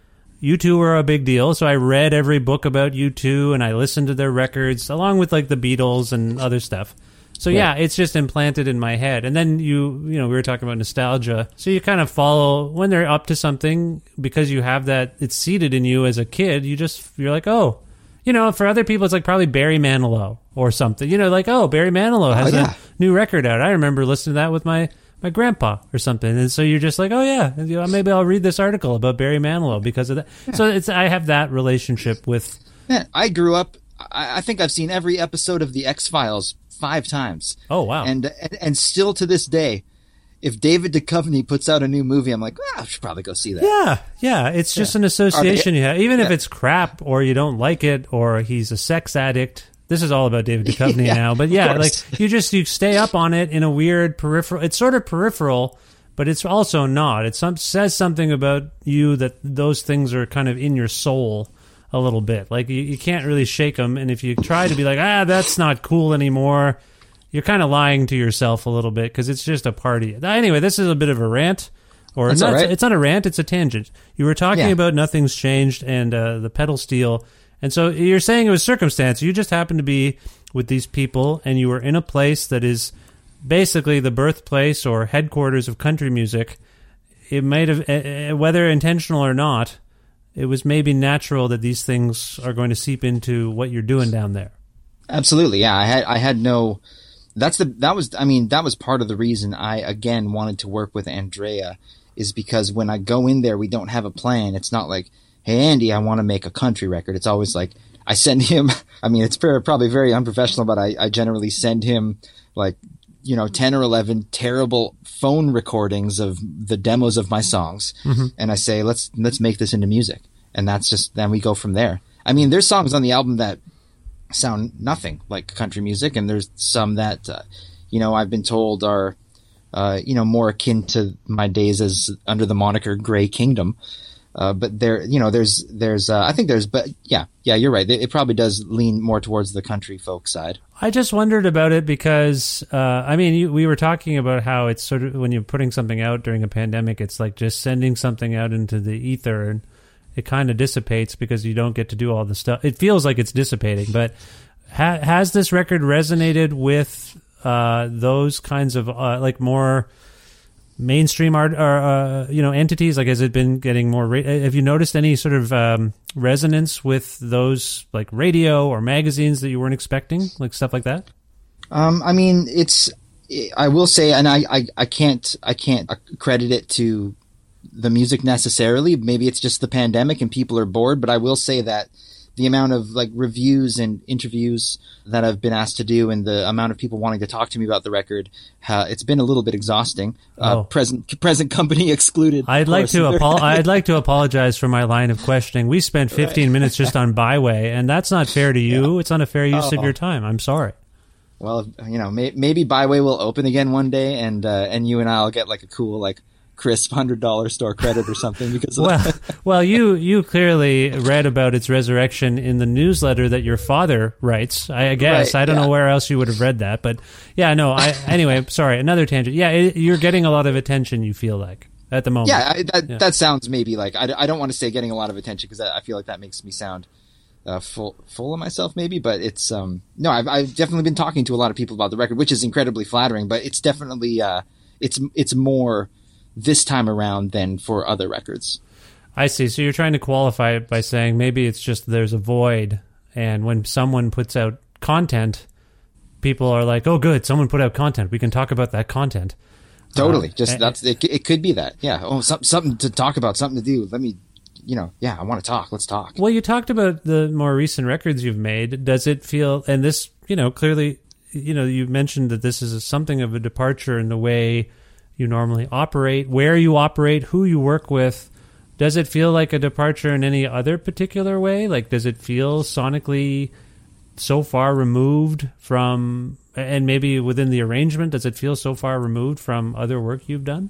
U two were a big deal, so I read every book about U two and I listened to their records along with like the Beatles and other stuff. So yeah, it's just implanted in my head. And then you, you know, we were talking about nostalgia. So you kind of follow when they're up to something because you have that, it's seated in you as a kid. You just, you're like, oh, you know, for other people, it's like probably Barry Manilow or something. You know, like, oh, Barry Manilow has oh, yeah. a new record out. I remember listening to that with my, my grandpa or something. And so you're just like, oh yeah, you know, maybe I'll read this article about Barry Manilow because of that. Yeah. So it's, I have that relationship with. Yeah, I grew up, I, I think I've seen every episode of the X-Files five times. Oh, wow. And, and, and still to this day, if David Duchovny puts out a new movie, I'm like, well, I should probably go see that. Yeah, yeah. It's just yeah. an association they, you have. Even yeah. if it's crap or you don't like it or he's a sex addict. This is all about David Duchovny yeah, now. But yeah, like you just, you stay up on it in a weird peripheral. It's sort of peripheral, but it's also not. It some, says something about you that those things are kind of in your soul a little bit. Like you, you can't really shake them. And if you try to be like, ah, that's not cool anymore, you're kind of lying to yourself a little bit because it's just a party. Anyway, this is a bit of a rant. Or that's not, all right. It's not a rant, it's a tangent. You were talking yeah. about Nothing's Changed and uh, the pedal steel. And so you're saying it was circumstance. You just happened to be with these people and you were in a place that is basically the birthplace or headquarters of country music. It might have, uh, whether intentional or not, it was maybe natural that these things are going to seep into what you're doing down there. Absolutely. Yeah. I had, I had no, that's the, that was, I mean, that was part of the reason I, again, wanted to work with Andrea is because when I go in there, we don't have a plan. It's not like, hey, Andy, I want to make a country record. It's always like I send him, I mean, it's probably very unprofessional, but I, I generally send him like, you know, ten or eleven terrible phone recordings of the demos of my songs. Mm-hmm. And I say, let's, let's make this into music. And that's just, then we go from there. I mean, there's songs on the album that sound nothing like country music. And there's some that, uh, you know, I've been told are, uh, you know, more akin to my days as under the moniker Grey Kingdom. Uh, but there, you know, there's, there's, uh, I think there's, but yeah, yeah, you're right. It, it probably does lean more towards the country folk side. I just wondered about it because, uh, I mean, you, we were talking about how it's sort of, when you're putting something out during a pandemic, it's like just sending something out into the ether and it kind of dissipates because you don't get to do all the stuff. It feels like it's dissipating, but ha- has this record resonated with, uh, those kinds of, uh, like more mainstream art or uh, you know entities? Like, has it been getting more ra- have you noticed any sort of um, resonance with those like radio or magazines that you weren't expecting, like stuff like that? um I mean, it's I will say, and I, I I can't I can't credit it to the music necessarily. Maybe it's just the pandemic and people are bored, but I will say that the amount of like reviews and interviews that I've been asked to do and the amount of people wanting to talk to me about the record, uh, it's been a little bit exhausting. Uh, oh. Present present company excluded. I'd like to apo- I'd like to apologize for my line of questioning. We spent fifteen right. minutes just on Byway, and that's not fair to you. Yeah. It's not a fair use oh. of your time. I'm sorry. Well, you know, may- maybe Byway will open again one day, and uh, and you and I'll get like a cool like crisp hundred dollar store credit or something because of well, that. well, you you clearly read about its resurrection in the newsletter that your father writes. I guess right, I don't yeah. know where else you would have read that, but yeah, no. I anyway, sorry, another tangent. Yeah, it, you're getting a lot of attention. You feel like at the moment. Yeah, I, that yeah. that sounds maybe like I, I don't want to say getting a lot of attention because I, I feel like that makes me sound uh, full full of myself maybe, but it's um no, I've I've definitely been talking to a lot of people about the record, which is incredibly flattering. But it's definitely uh it's it's more this time around than for other records. I see. So you're trying to qualify it by saying maybe it's just there's a void, and when someone puts out content, people are like, "Oh, good, someone put out content. We can talk about that content." Totally. Uh, just that's it. It could be that. Yeah. Oh, some, something to talk about, something to do. Let me, you know, yeah, I want to talk. Let's talk. Well, you talked about the more recent records you've made. Does it feel, and this, you know, clearly, you know, you mentioned that this is something of a departure in the way you normally operate, where you operate, who you work with. Does it feel like a departure in any other particular way? Like, does it feel sonically so far removed from, and maybe within the arrangement, does it feel so far removed from other work you've done?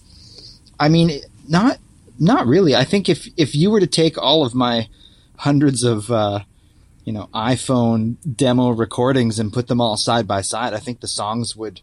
I mean, not not really. I think if if you were to take all of my hundreds of uh, you know iPhone demo recordings and put them all side by side, I think the songs would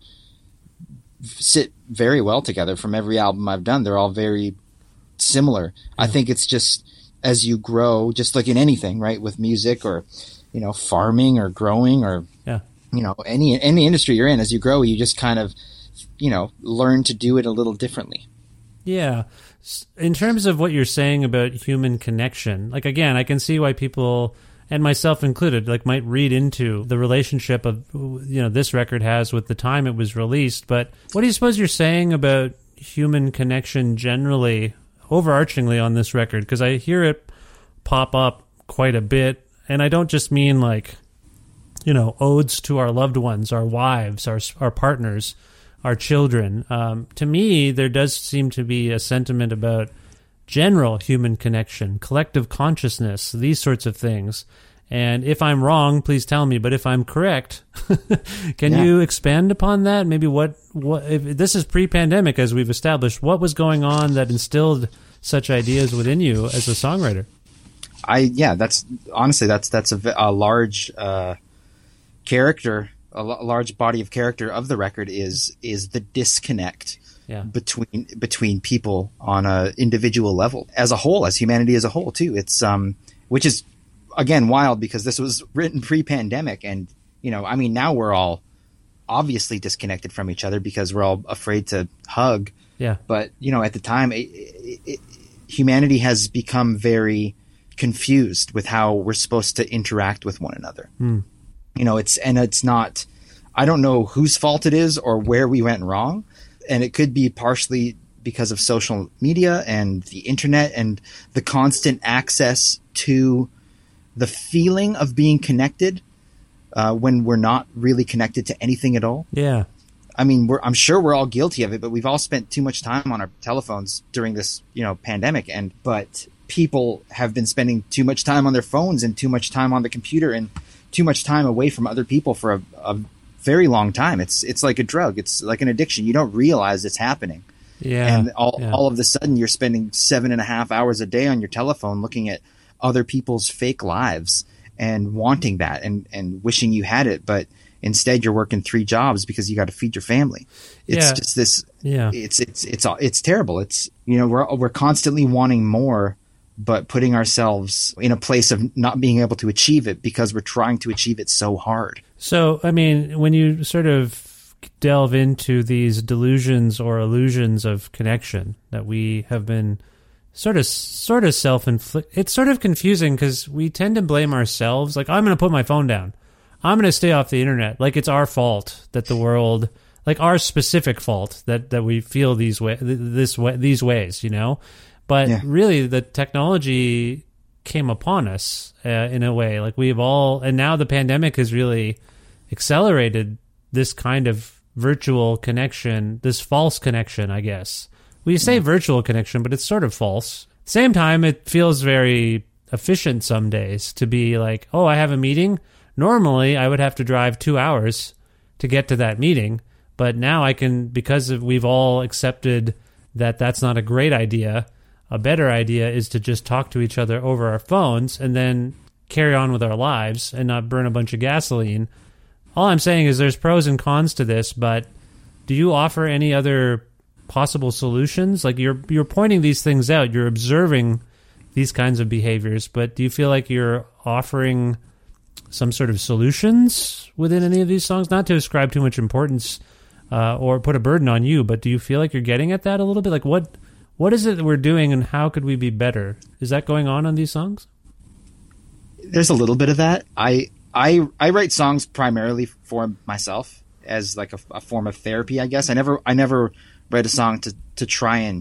sit very well together from every album I've done. They're all very similar. Yeah. I think it's just, as you grow, just like in anything, right? With music or, you know, farming or growing or, yeah. you know, any, any industry you're in, as you grow, you just kind of, you know, learn to do it a little differently. Yeah. In terms of what you're saying about human connection, like, again, I can see why people, and myself included, like, might read into the relationship of, you know, this record has with the time it was released. But what do you suppose you're saying about human connection generally, overarchingly on this record? Because I hear it pop up quite a bit, and I don't just mean, like, you know, odes to our loved ones, our wives, our our partners, our children. Um, to me, there does seem to be a sentiment about general human connection, collective consciousness, these sorts of things. And if I'm wrong, please tell me. But if I'm correct, can yeah. you expand upon that? Maybe what, what if this is pre-pandemic, as we've established, what was going on that instilled such ideas within you as a songwriter? I, yeah, that's honestly, that's, that's a, a large uh, character a large body of character of the record is is the disconnect yeah. between between people on a individual level, as a whole, as humanity as a whole too. It's um which is again wild, because this was written pre-pandemic, and you know, I mean, now we're all obviously disconnected from each other because we're all afraid to hug. Yeah. But you know, at the time, it, it, it, humanity has become very confused with how we're supposed to interact with one another. Mm. You know, it's, and it's not, I don't know whose fault it is or where we went wrong. And it could be partially because of social media and the internet and the constant access to the feeling of being connected uh, when we're not really connected to anything at all. Yeah. I mean, we're, I'm sure we're all guilty of it, but we've all spent too much time on our telephones during this, you know, pandemic. And, but people have been spending too much time on their phones and too much time on the computer and too much time away from other people for a, a very long time. It's it's like a drug. It's like an addiction. You don't realize it's happening. Yeah. And all, yeah. all of a sudden you're spending seven and a half hours a day on your telephone looking at other people's fake lives and wanting that and, and wishing you had it. But instead you're working three jobs because you got to feed your family. It's yeah. just this, yeah. it's, it's, it's, it's terrible. It's, you know, we're, we're constantly wanting more, but putting ourselves in a place of not being able to achieve it because we're trying to achieve it so hard. So, I mean, when you sort of delve into these delusions or illusions of connection that we have been sort of sort of self-inflict, it's sort of confusing because we tend to blame ourselves. Like, I'm going to put my phone down. I'm going to stay off the internet. Like, it's our fault that the world, like our specific fault that, that we feel these way, this way, these ways, you know? But yeah. really, the technology came upon us uh, in a way. Like, we've all, and now the pandemic has really accelerated this kind of virtual connection, this false connection, I guess. We say yeah. virtual connection, but it's sort of false. Same time, it feels very efficient some days to be like, oh, I have a meeting. Normally, I would have to drive two hours to get to that meeting. But now I can, because of, we've all accepted that that's not a great idea. A better idea is to just talk to each other over our phones and then carry on with our lives and not burn a bunch of gasoline. All I'm saying is there's pros and cons to this, but do you offer any other possible solutions? Like, you're you're pointing these things out, you're observing these kinds of behaviors, but do you feel like you're offering some sort of solutions within any of these songs? Not to ascribe too much importance uh, or put a burden on you, but do you feel like you're getting at that a little bit? Like, what... What is it that we're doing, and how could we be better? Is that going on on these songs? There's a little bit of that. I I I write songs primarily for myself as like a, a form of therapy, I guess. I never I never write a song to to try and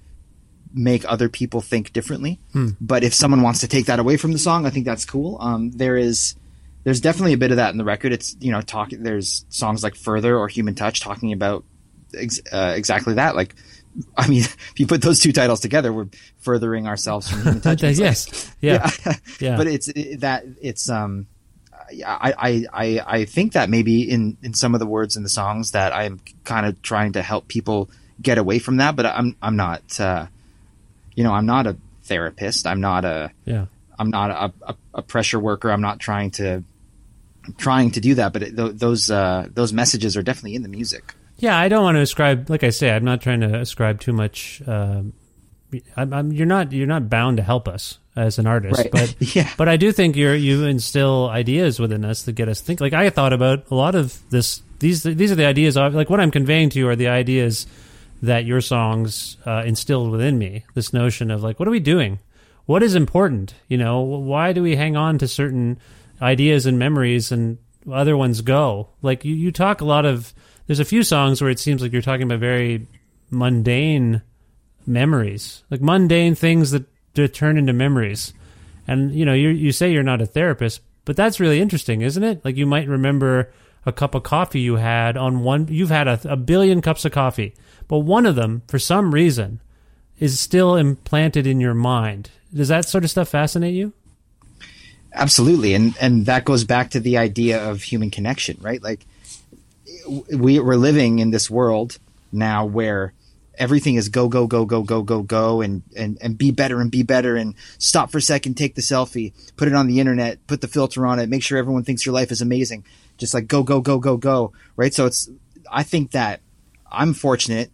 make other people think differently. Hmm. But if someone wants to take that away from the song, I think that's cool. Um, there is there's definitely a bit of that in the record. It's, you know, talk. There's songs like Further or Human Touch talking about ex, uh, exactly that, like. I mean, if you put those two titles together, we're furthering ourselves from human touch. Yes, like, yeah. yeah. yeah. But it's it, that it's um, I, I I I think that maybe in in some of the words in the songs that I'm kind of trying to help people get away from that. But I'm I'm not, uh, you know, I'm not a therapist. I'm not a yeah. I'm not a, a, a pressure worker. I'm not trying to trying to do that. But it, th- those uh, those messages are definitely in the music. Yeah, I don't want to ascribe. Like I say, I'm not trying to ascribe too much. Um, I'm, I'm, you're not. You're not bound to help us. as an artist, Right. but Yeah. but I do think you're you instill ideas within us that get us think. Like I thought about a lot of this. These these are the ideas. Of, like what I'm conveying to you are the ideas that your songs uh, instilled within me. This notion of like, what are we doing? What is important? You know, why do we hang on to certain ideas and memories and other ones go? Like you, you talk a lot of. There's a few songs where it seems like you're talking about very mundane memories, like mundane things that. To turn into memories. And you know, you you say you're not a therapist, but that's really interesting, isn't it? Like you might remember a cup of coffee you had on one, you've had a, a billion cups of coffee, but one of them for some reason is still implanted in your mind. Does that sort of stuff fascinate you? Absolutely. And and that goes back to the idea of human connection, right? Like we we're living in this world now where everything is go, go, go, go, go, go, go, and, and, and be better and be better and stop for a second, take the selfie, put it on the internet, put the filter on it, make sure everyone thinks your life is amazing. Just like go, go, go, go, go, right? So it's, I think that I'm fortunate,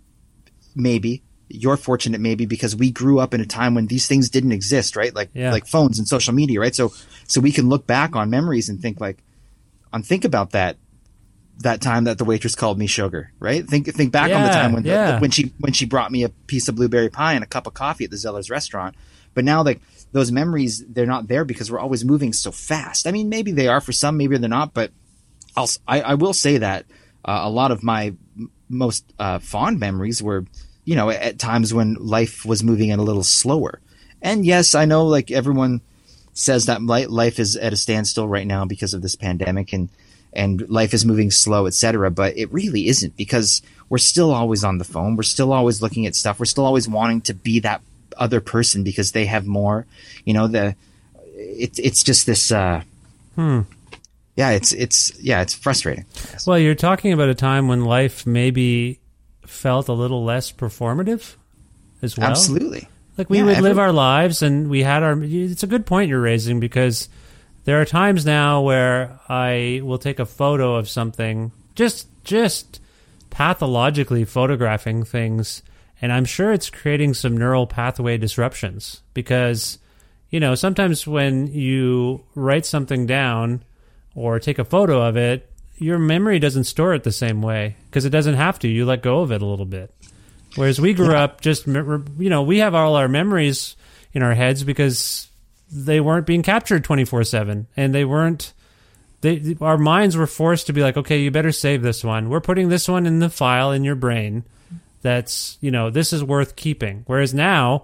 maybe, you're fortunate maybe, because we grew up in a time when these things didn't exist, right? Like, yeah. like phones and social media, right? So, so we can look back on memories and think like, on think about that. That time that the waitress called me sugar, right? Think think back yeah, on the time when yeah. the, when she when she brought me a piece of blueberry pie and a cup of coffee at the Zeller's restaurant. But now, like those memories, they're not there because we're always moving so fast. I mean, maybe they are for some, maybe they're not. But I'll I, I will say that uh, a lot of my m- most uh, fond memories were, you know, at, at times when life was moving at a little slower. And yes, I know, like everyone says that life is at a standstill right now because of this pandemic, and. and life is moving slow, et cetera. But it really isn't, because we're still always on the phone. We're still always looking at stuff. We're still always wanting to be that other person because they have more, you know, the, it's, it's just this, uh, hmm. yeah, it's, it's, yeah, it's frustrating. Well, you're talking about a time when life maybe felt a little less performative as well. Absolutely. Like we yeah, would every- live our lives and we had our, it's a good point you're raising, because there are times now where I will take a photo of something, just just pathologically photographing things, and I'm sure it's creating some neural pathway disruptions, because, you know, sometimes when you write something down or take a photo of it, your memory doesn't store it the same way, because it doesn't have to. You let go of it a little bit. Whereas we grew yeah. up just, you know, we have all our memories in our heads because they weren't being captured twenty-four seven, and they weren't, they, our minds were forced to be like, okay, you better save this one. We're putting this one in the file in your brain. That's, you know, this is worth keeping. Whereas now,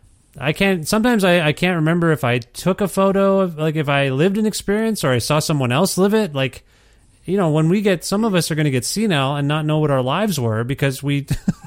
I can't, sometimes I, I can't remember if I took a photo of, like, if I lived an experience or I saw someone else live it. Like, you know, when we get, some of us are going to get senile and not know what our lives were because we...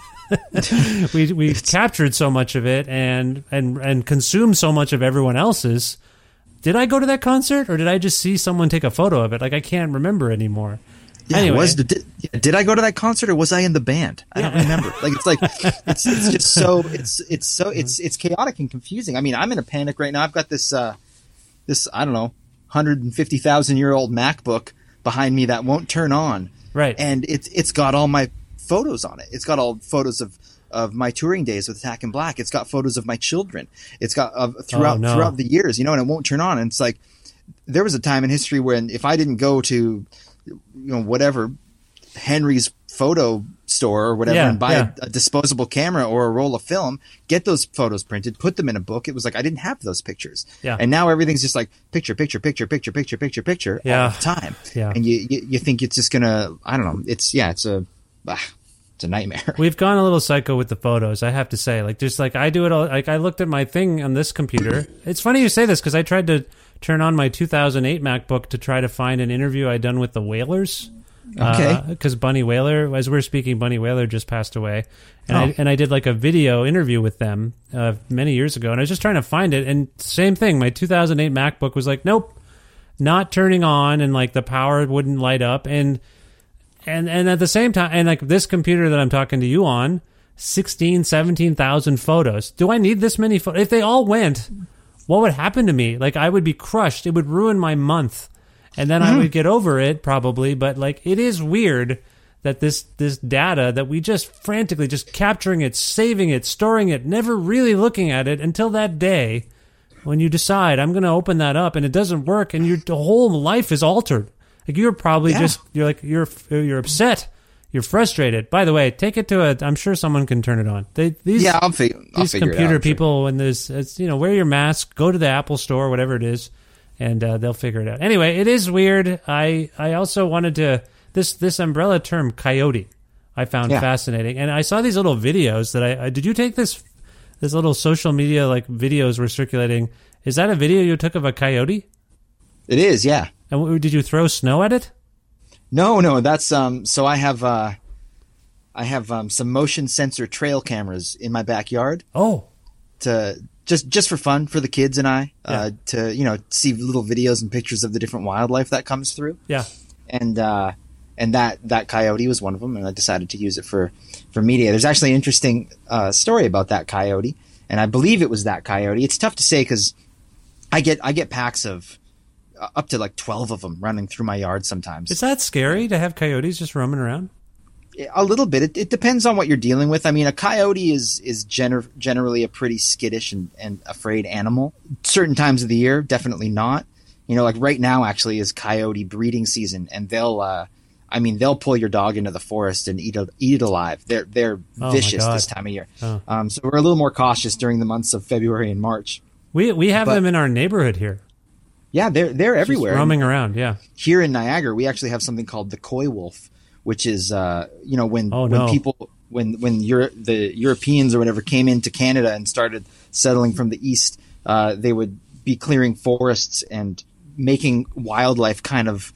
we we captured so much of it and, and and consumed so much of everyone else's. Did I go to that concert, or did I just see someone take a photo of it? Like, I can't remember anymore. Yeah, anyway. was did, did I go to that concert, or was I in the band? I don't remember. Like, it's like it's it's just so it's it's so it's it's chaotic and confusing. I mean, I'm in a panic right now. I've got this uh this I don't know one hundred fifty thousand year old MacBook behind me that won't turn on. Right, and it's it's got all my photos on it. It's got all photos of, of my touring days with Attack in Black. It's got photos of my children. It's got uh, throughout oh, no. throughout the years, you know, and it won't turn on. And it's like, there was a time in history when if I didn't go to, you know, whatever Henry's photo store or whatever yeah, and buy yeah. a, a disposable camera or a roll of film, get those photos printed, put them in a book. It was like I didn't have those pictures. Yeah. And now everything's just like picture, picture, picture, picture, picture, picture, picture yeah. all the time. Yeah. And you, you you think it's just gonna, I don't know. It's yeah, it's a ah, it's a nightmare. We've gone a little psycho with the photos, I have to say. Like, just like I do it all. Like, I looked at my thing on this computer. It's funny you say this, because I tried to turn on my two thousand eight MacBook to try to find an interview I'd done with the Wailers. Okay. Because uh, Bunny Wailer, as we're speaking, Bunny Wailer just passed away, and oh. I and I did like a video interview with them uh, many years ago, and I was just trying to find it, and same thing. My two thousand eight MacBook was like, nope, not turning on, and like the power wouldn't light up, and. And and at the same time, and like this computer that I'm talking to you on, sixteen, seventeen thousand photos. Do I need this many photos? If they all went, what would happen to me? Like, I would be crushed. It would ruin my month. And then mm-hmm. I would get over it probably. But like, it is weird that this, this data that we just frantically just capturing it, saving it, storing it, never really looking at it until that day when you decide I'm going to open that up and it doesn't work and your the whole life is altered. Like you're probably Yeah. just you're like you're you're upset. You're frustrated. By the way, take it to a. I'm sure someone can turn it on. They these Yeah, I'll, fig- I'll these figure it computer out. people when there's it's, you know, wear your mask, go to the Apple store, whatever it is, and uh, they'll figure it out. Anyway, it is weird. I I also wanted to this this umbrella term coyote. I found Yeah. fascinating, and I saw these little videos that I, I did. You take this this little social media like videos were circulating. Is that a video you took of a coyote? It is, yeah. And w- did you throw snow at it? No, no, that's um. So I have uh, I have um, some motion sensor trail cameras in my backyard Oh, to just just for fun for the kids and I uh, to you know see little videos and pictures of the different wildlife that comes through. yeah. And uh, and that that coyote was one of them, and I decided to use it for for media. There's actually an interesting uh, story about that coyote, and I believe it was that coyote. It's tough to say because I get I get packs of uh, up to like twelve of them running through my yard sometimes. Is that scary to have coyotes just roaming around? A little bit. It, it depends on what you're dealing with. I mean, a coyote is is gener- generally a pretty skittish and, and afraid animal. Certain times of the year, definitely not. You know, like right now actually is coyote breeding season, and they'll, uh, I mean, they'll pull your dog into the forest and eat it, eat it alive. They're they're Oh, my vicious God. this time of year. Oh. Um, so we're a little more cautious during the months of February and March. We we have But- them in our neighborhood here. Yeah, they're they're Just everywhere. roaming around. Yeah. Here in Niagara, we actually have something called the coy wolf, which is uh, you know when Oh, when no. people when when Euro- the Europeans or whatever came into Canada and started settling from the east, uh, they would be clearing forests and making wildlife kind of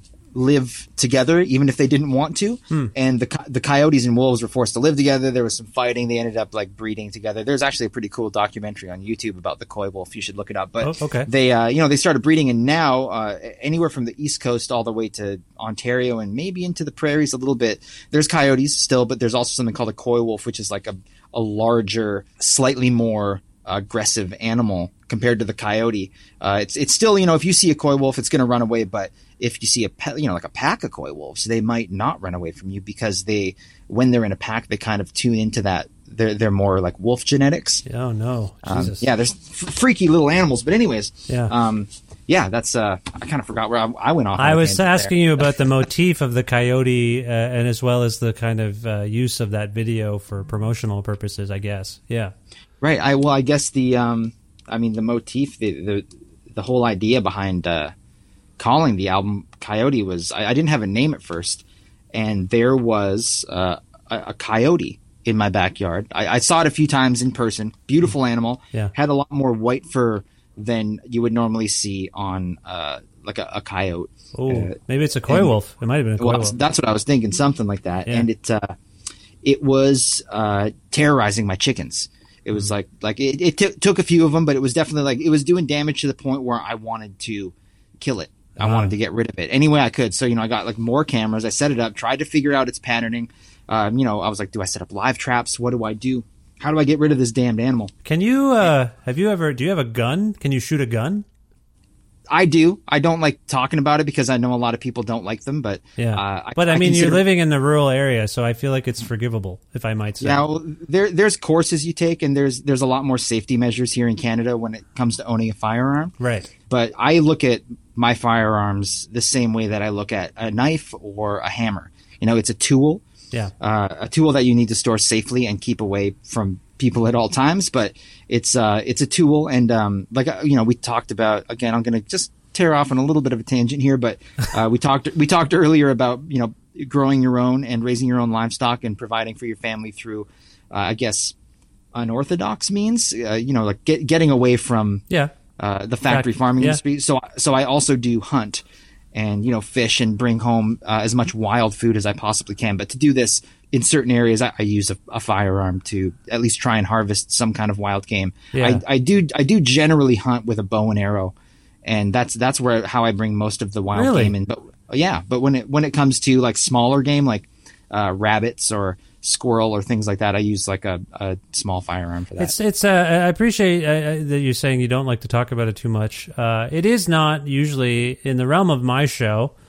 live together, even if they didn't want to. Hmm. And the co- the coyotes and wolves were forced to live together. There was some fighting. They ended up like breeding together. There's actually a pretty cool documentary on YouTube about the coy wolf. You should look it up. But Oh, okay. they, uh, you know, they started breeding, and now uh, anywhere from the East Coast all the way to Ontario and maybe into the prairies a little bit. There's coyotes still, but there's also something called a coy wolf, which is like a a larger, slightly more aggressive animal compared to the coyote. Uh, it's it's still, you know, if you see a coy wolf, it's going to run away. But if you see a pe- you know like a pack of coy wolves, they might not run away from you because they when they're in a pack, they kind of tune into that. They're they're more like wolf genetics. Oh no. Um, Jesus. yeah, there's f- freaky little animals. But anyways, Yeah. um, yeah, that's uh, I kind of forgot where I, I went off. on I a was tangent asking there. you about the motif of the coyote, uh, and as well as the kind of uh, use of that video for promotional purposes, I guess. Yeah. Right. I well, I guess the um, I mean the motif, the the, the whole idea behind uh, calling the album Coyote was I, I didn't have a name at first, and there was uh, a, a coyote in my backyard. I, I saw it a few times in person. Beautiful animal. Yeah. Had a lot more white fur than you would normally see on uh, like a, a coyote. Oh, Uh, maybe it's a coy and- wolf. It might have been a coy Well, wolf. that's what I was thinking, something like that. Yeah. And it uh, it was uh, terrorizing my chickens. It was like like it, it t- took a few of them, but it was definitely like it was doing damage to the point where I wanted to kill it. I Ah. wanted to get rid of it any way I could. So you know, I got like more cameras. I set it up, tried to figure out its patterning. Um, you know, I was like, do I set up live traps? What do I do? How do I get rid of this damned animal? Can you? Uh, have you ever? Do you have a gun? Can you shoot a gun? I do. I don't like talking about it because I know a lot of people don't like them. But Yeah. uh, but I, mean, you're consider- living in the rural area, so I feel like it's forgivable, if I might say. Now there there's courses you take, and there's there's a lot more safety measures here in Canada when it comes to owning a firearm. Right. But I look at my firearms the same way that I look at a knife or a hammer. You know, it's a tool, Yeah. uh, a tool that you need to store safely and keep away from people at all times. But it's uh, it's a tool, and um, like uh, you know, we talked about again. I'm going to just tear off on a little bit of a tangent here, but uh, we talked we talked earlier about you know growing your own and raising your own livestock and providing for your family through, uh, I guess, unorthodox means. Uh, you know, like get, getting away from Yeah. uh, the factory Fact- farming yeah. industry. So, so I also do hunt and, you know, fish and bring home uh, as much wild food as I possibly can. But to do this in certain areas, I, I use a, a firearm to at least try and harvest some kind of wild game. Yeah. I, I do, I do generally hunt with a bow and arrow, and that's, that's where, how I bring most of the wild Really? game in. But yeah, but when it, when it comes to like smaller game, like uh, rabbits or squirrel or things like that, I use like a, a small firearm for that. It's it's. Uh, I appreciate uh, that you're saying you don't like to talk about it too much. Uh, it is not usually in the realm of my show,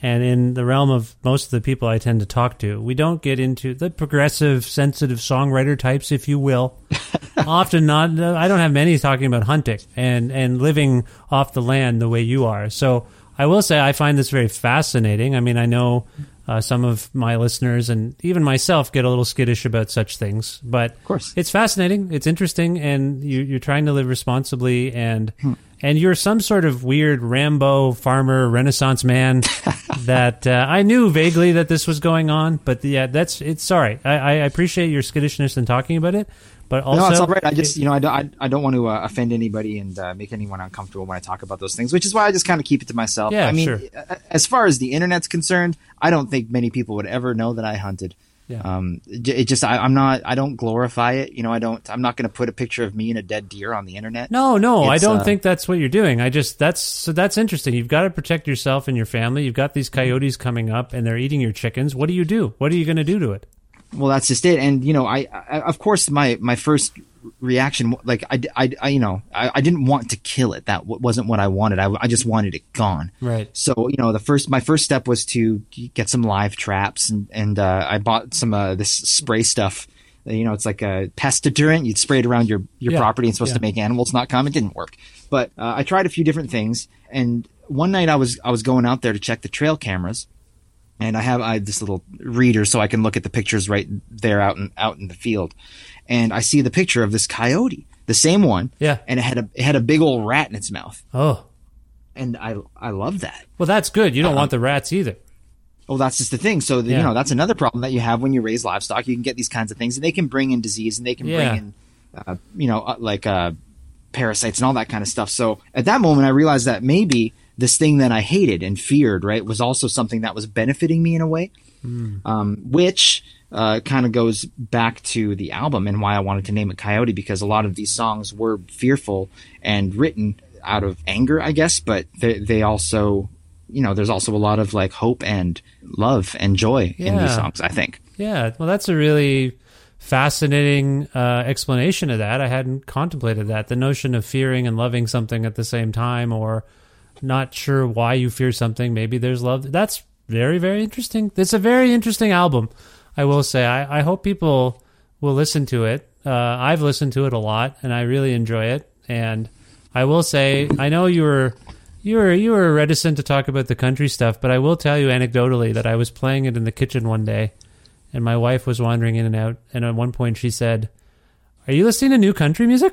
And in the realm of most of the people I tend to talk to, we don't get into the progressive, sensitive songwriter types, if you will. Often not. I don't have many talking about hunting and, and living off the land the way you are. So I will say I find this very fascinating. I mean, I know uh, some of my listeners and even myself get a little skittish about such things. But of course, it's fascinating. It's interesting. And you, you're trying to live responsibly and... Hmm. And you're some sort of weird Rambo farmer Renaissance man that uh, I knew vaguely that this was going on, but yeah, that's it's sorry. I, I appreciate your skittishness in talking about it, but also no, it's all right. I just you know I don't I, I don't want to uh, offend anybody and uh, make anyone uncomfortable when I talk about those things, which is why I just kind of keep it to myself. Yeah, I mean, sure. As far as the internet's concerned, I don't think many people would ever know that I hunted. Yeah. Um, it just, I, I'm not, I don't glorify it. You know, I don't, I'm not going to put a picture of me and a dead deer on the internet. No, no, it's, I don't uh, think that's what you're doing. I just, that's, so that's interesting. You've got to protect yourself and your family. You've got these coyotes coming up and they're eating your chickens. What do you do? What are you going to do to it? Well, that's just it. And, you know, I, I of course, my, my first reaction, like, I, I, I you know, I, I didn't want to kill it. That wasn't what I wanted. I, I just wanted it gone. Right. So, you know, the first, my first step was to get some live traps and, and, uh, I bought some, uh, this spray stuff. You know, it's like a pest deterrent. You'd spray it around your, your yeah. property and it's supposed yeah. to make animals not come. It didn't work. But, uh, I tried a few different things. And one night I was, I was going out there to check the trail cameras. And I have, I have this little reader so I can look at the pictures right there out in, out in the field. And I see the picture of this coyote, the same one. Yeah. And it had a, it had a big old rat in its mouth. Oh. And I, I love that. Well, that's good. You don't um, want the rats either. Well, that's just the thing. So, the, yeah. you know, that's another problem that you have when you raise livestock. You can get these kinds of things and they can bring in disease and they can yeah. bring in, uh, you know, uh, like, uh, parasites and all that kind of stuff. So at that moment, I realized that maybe this thing that I hated and feared, right, was also something that was benefiting me in a way, mm. um, which uh, kind of goes back to the album and why I wanted to name it Coyote, because a lot of these songs were fearful and written out of anger, I guess, but they, they also, you know, there's also a lot of like hope and love and joy yeah. in these songs, I think. Yeah, well, that's a really fascinating uh, explanation of that. I hadn't contemplated that. The notion of fearing and loving something at the same time, or not sure why you fear something. Maybe there's love. That's very, very interesting. It's a very interesting album, I will say. I, I hope people will listen to it. Uh, I've listened to it a lot, and I really enjoy it. And I will say, I know you were you were you were reticent to talk about the country stuff, but I will tell you anecdotally that I was playing it in the kitchen one day, and my wife was wandering in and out. And at one point, she said, "Are you listening to new country music?"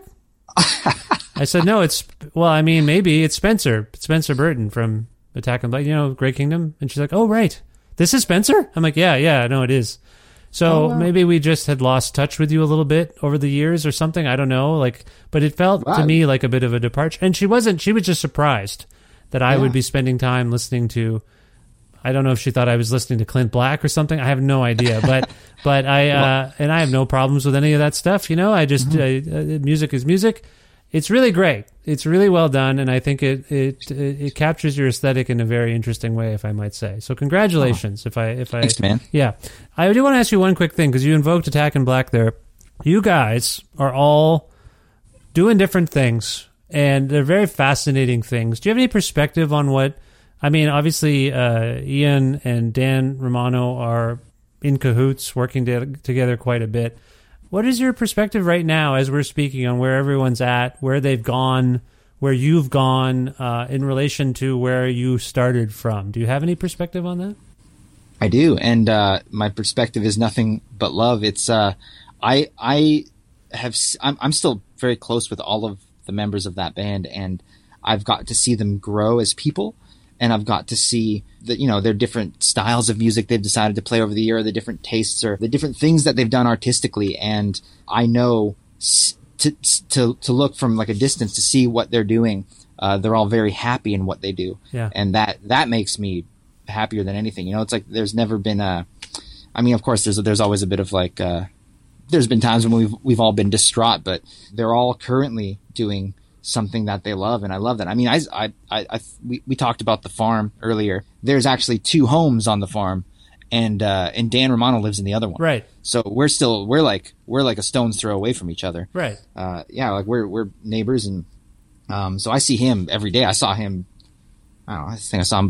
I said, no, it's, well, I mean, maybe it's Spencer, Spencer Burton from Attack on Black, you know, Great Kingdom. And she's like, oh, right. This is Spencer? I'm like, yeah, yeah, no, it is. So oh, wow. maybe we just had lost touch with you a little bit over the years or something. I don't know. Like, but it felt wow. to me like a bit of a departure. And she wasn't, she was just surprised that I yeah. would be spending time listening to, I don't know if she thought I was listening to Clint Black or something. I have no idea, but, but I, uh, and I have no problems with any of that stuff. You know, I just, mm-hmm. uh, uh, music is music. It's really great. It's really well done, and I think it it it captures your aesthetic in a very interesting way, if I might say. So, congratulations. Oh. If I if I thanks, man. Yeah, I do want to ask you one quick thing because you invoked Attack in Black there. You guys are all doing different things, and they're very fascinating things. Do you have any perspective on what? I mean, obviously, uh, Ian and Dan Romano are in cahoots, working to, together quite a bit. What is your perspective right now as we're speaking on where everyone's at, where they've gone, where you've gone uh, in relation to where you started from? Do you have any perspective on that? I do, and uh, my perspective is nothing but love. It's uh, I I have I'm, I'm still very close with all of the members of that band, and I've got to see them grow as people. And I've got to see that, you know, their different styles of music they've decided to play over the year, or the different tastes, or the different things that they've done artistically. And I know to to to look from like a distance to see what they're doing. Uh, they're all very happy in what they do, yeah. and that that makes me happier than anything. You know, it's like there's never been a. I mean, of course, there's there's always a bit of like. Uh, there's been times when we've we've all been distraught, but they're all currently doing something that they love, and I love that. I mean, I, I, I, I we, we talked about the farm earlier. There's actually two homes on the farm, and uh, and Dan Romano lives in the other one. Right. So we're still we're like we're like a stone's throw away from each other. Right. Uh, yeah, like we're we're neighbors, and um, so I see him every day. I saw him. I don't know. I think I saw him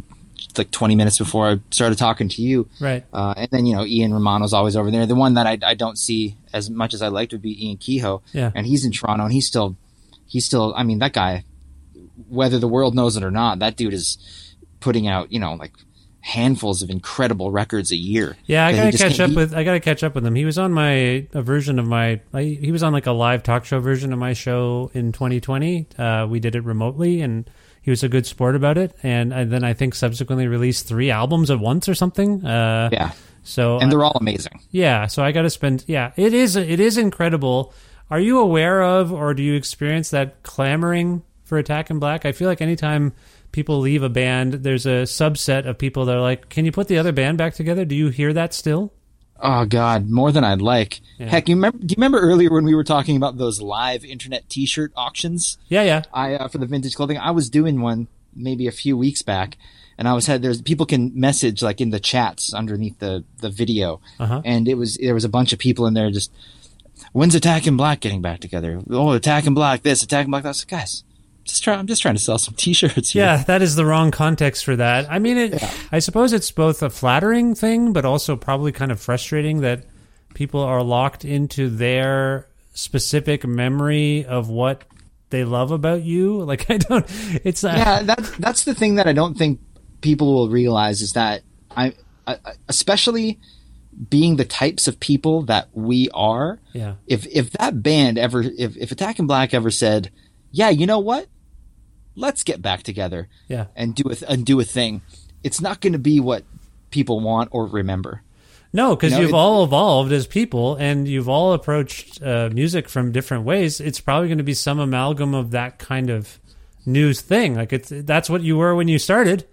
like twenty minutes before I started talking to you. Right. Uh, and then, you know, Ian Romano's always over there. The one that I, I don't see as much as I liked would be Ian Kehoe. Yeah. And he's in Toronto, and he's still, he's still, I mean, that guy, whether the world knows it or not, that dude is putting out, you know, like handfuls of incredible records a year. Yeah, I that gotta he just catch can't- up he- with. I gotta catch up with him. He was on my a version of my. I, he was on like a live talk show version of my show in twenty twenty. Uh, we did it remotely, and he was a good sport about it. And, and then I think subsequently released three albums at once or something. Uh, Yeah. So And they're all amazing. yeah, so I got to spend. Yeah, it is. It is incredible. Are you aware of, or do you experience that clamoring for Attack in Black? I feel like anytime people leave a band, there's a subset of people that are like, "Can you put the other band back together?" Do you hear that still? Oh God, more than I'd like. Yeah. Heck, you remember? Do you remember earlier when we were talking about those live internet T-shirt auctions? Yeah, yeah. I uh, for the vintage clothing. I was doing one maybe a few weeks back, and I was had there's people can message like in the chats underneath the the video, Uh-huh. and it was there was a bunch of people in there just, when's Attack in Black getting back together? Oh, Attack in Black this, Attack in Black that. I was like, guys, just try. I'm just trying to sell some T-shirts here. Yeah, that is the wrong context for that. I mean, it, I suppose it's both a flattering thing, but also probably kind of frustrating that people are locked into their specific memory of what they love about you. Like, I don't. It's uh, Yeah, that's that's the thing that I don't think people will realize is that I, I especially being the types of people that we are. Yeah. If if that band ever, if if Attack in Black ever said, yeah, you know what, let's get back together, Yeah. and do a th- and do a thing, it's not going to be what people want or remember. No, because You know, you've it- all evolved as people, and you've all approached uh, music from different ways. It's probably going to be some amalgam of that kind of new thing. Like it's that's what you were when you started.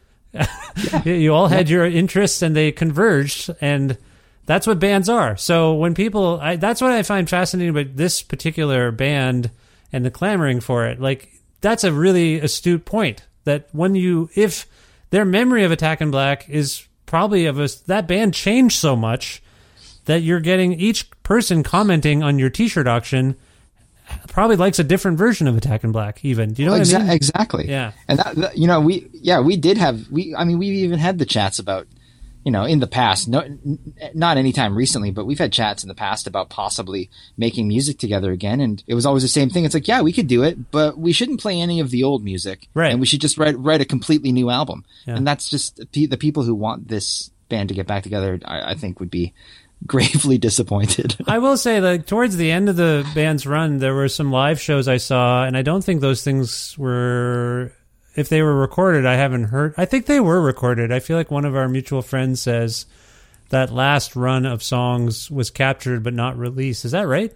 You all had your interests, and they converged, and that's what bands are. So when people, I, that's what I find fascinating about this particular band and the clamoring for it. Like that's a really astute point. That when you, if their memory of Attack in Black is probably of us, that band changed so much that you're getting each person commenting on your T-shirt auction probably likes a different version of Attack in Black. Even, do you know what Exa- I mean? Exactly. Yeah. And that, that- you know, we yeah we did have we I mean we even had the chats about, you know, in the past, no, n- not anytime recently, but we've had chats in the past about possibly making music together again. And it was always the same thing. It's like, yeah, we could do it, but we shouldn't play any of the old music. Right. And we should just write, write a completely new album. Yeah. And that's just the the people who want this band to get back together, I, I think would be gravely disappointed. I will say, like, towards the end of the band's run, there were some live shows I saw, and I don't think those things were, if they were recorded, I haven't heard. I think they were recorded. I feel like one of our mutual friends says that last run of songs was captured but not released. Is that right?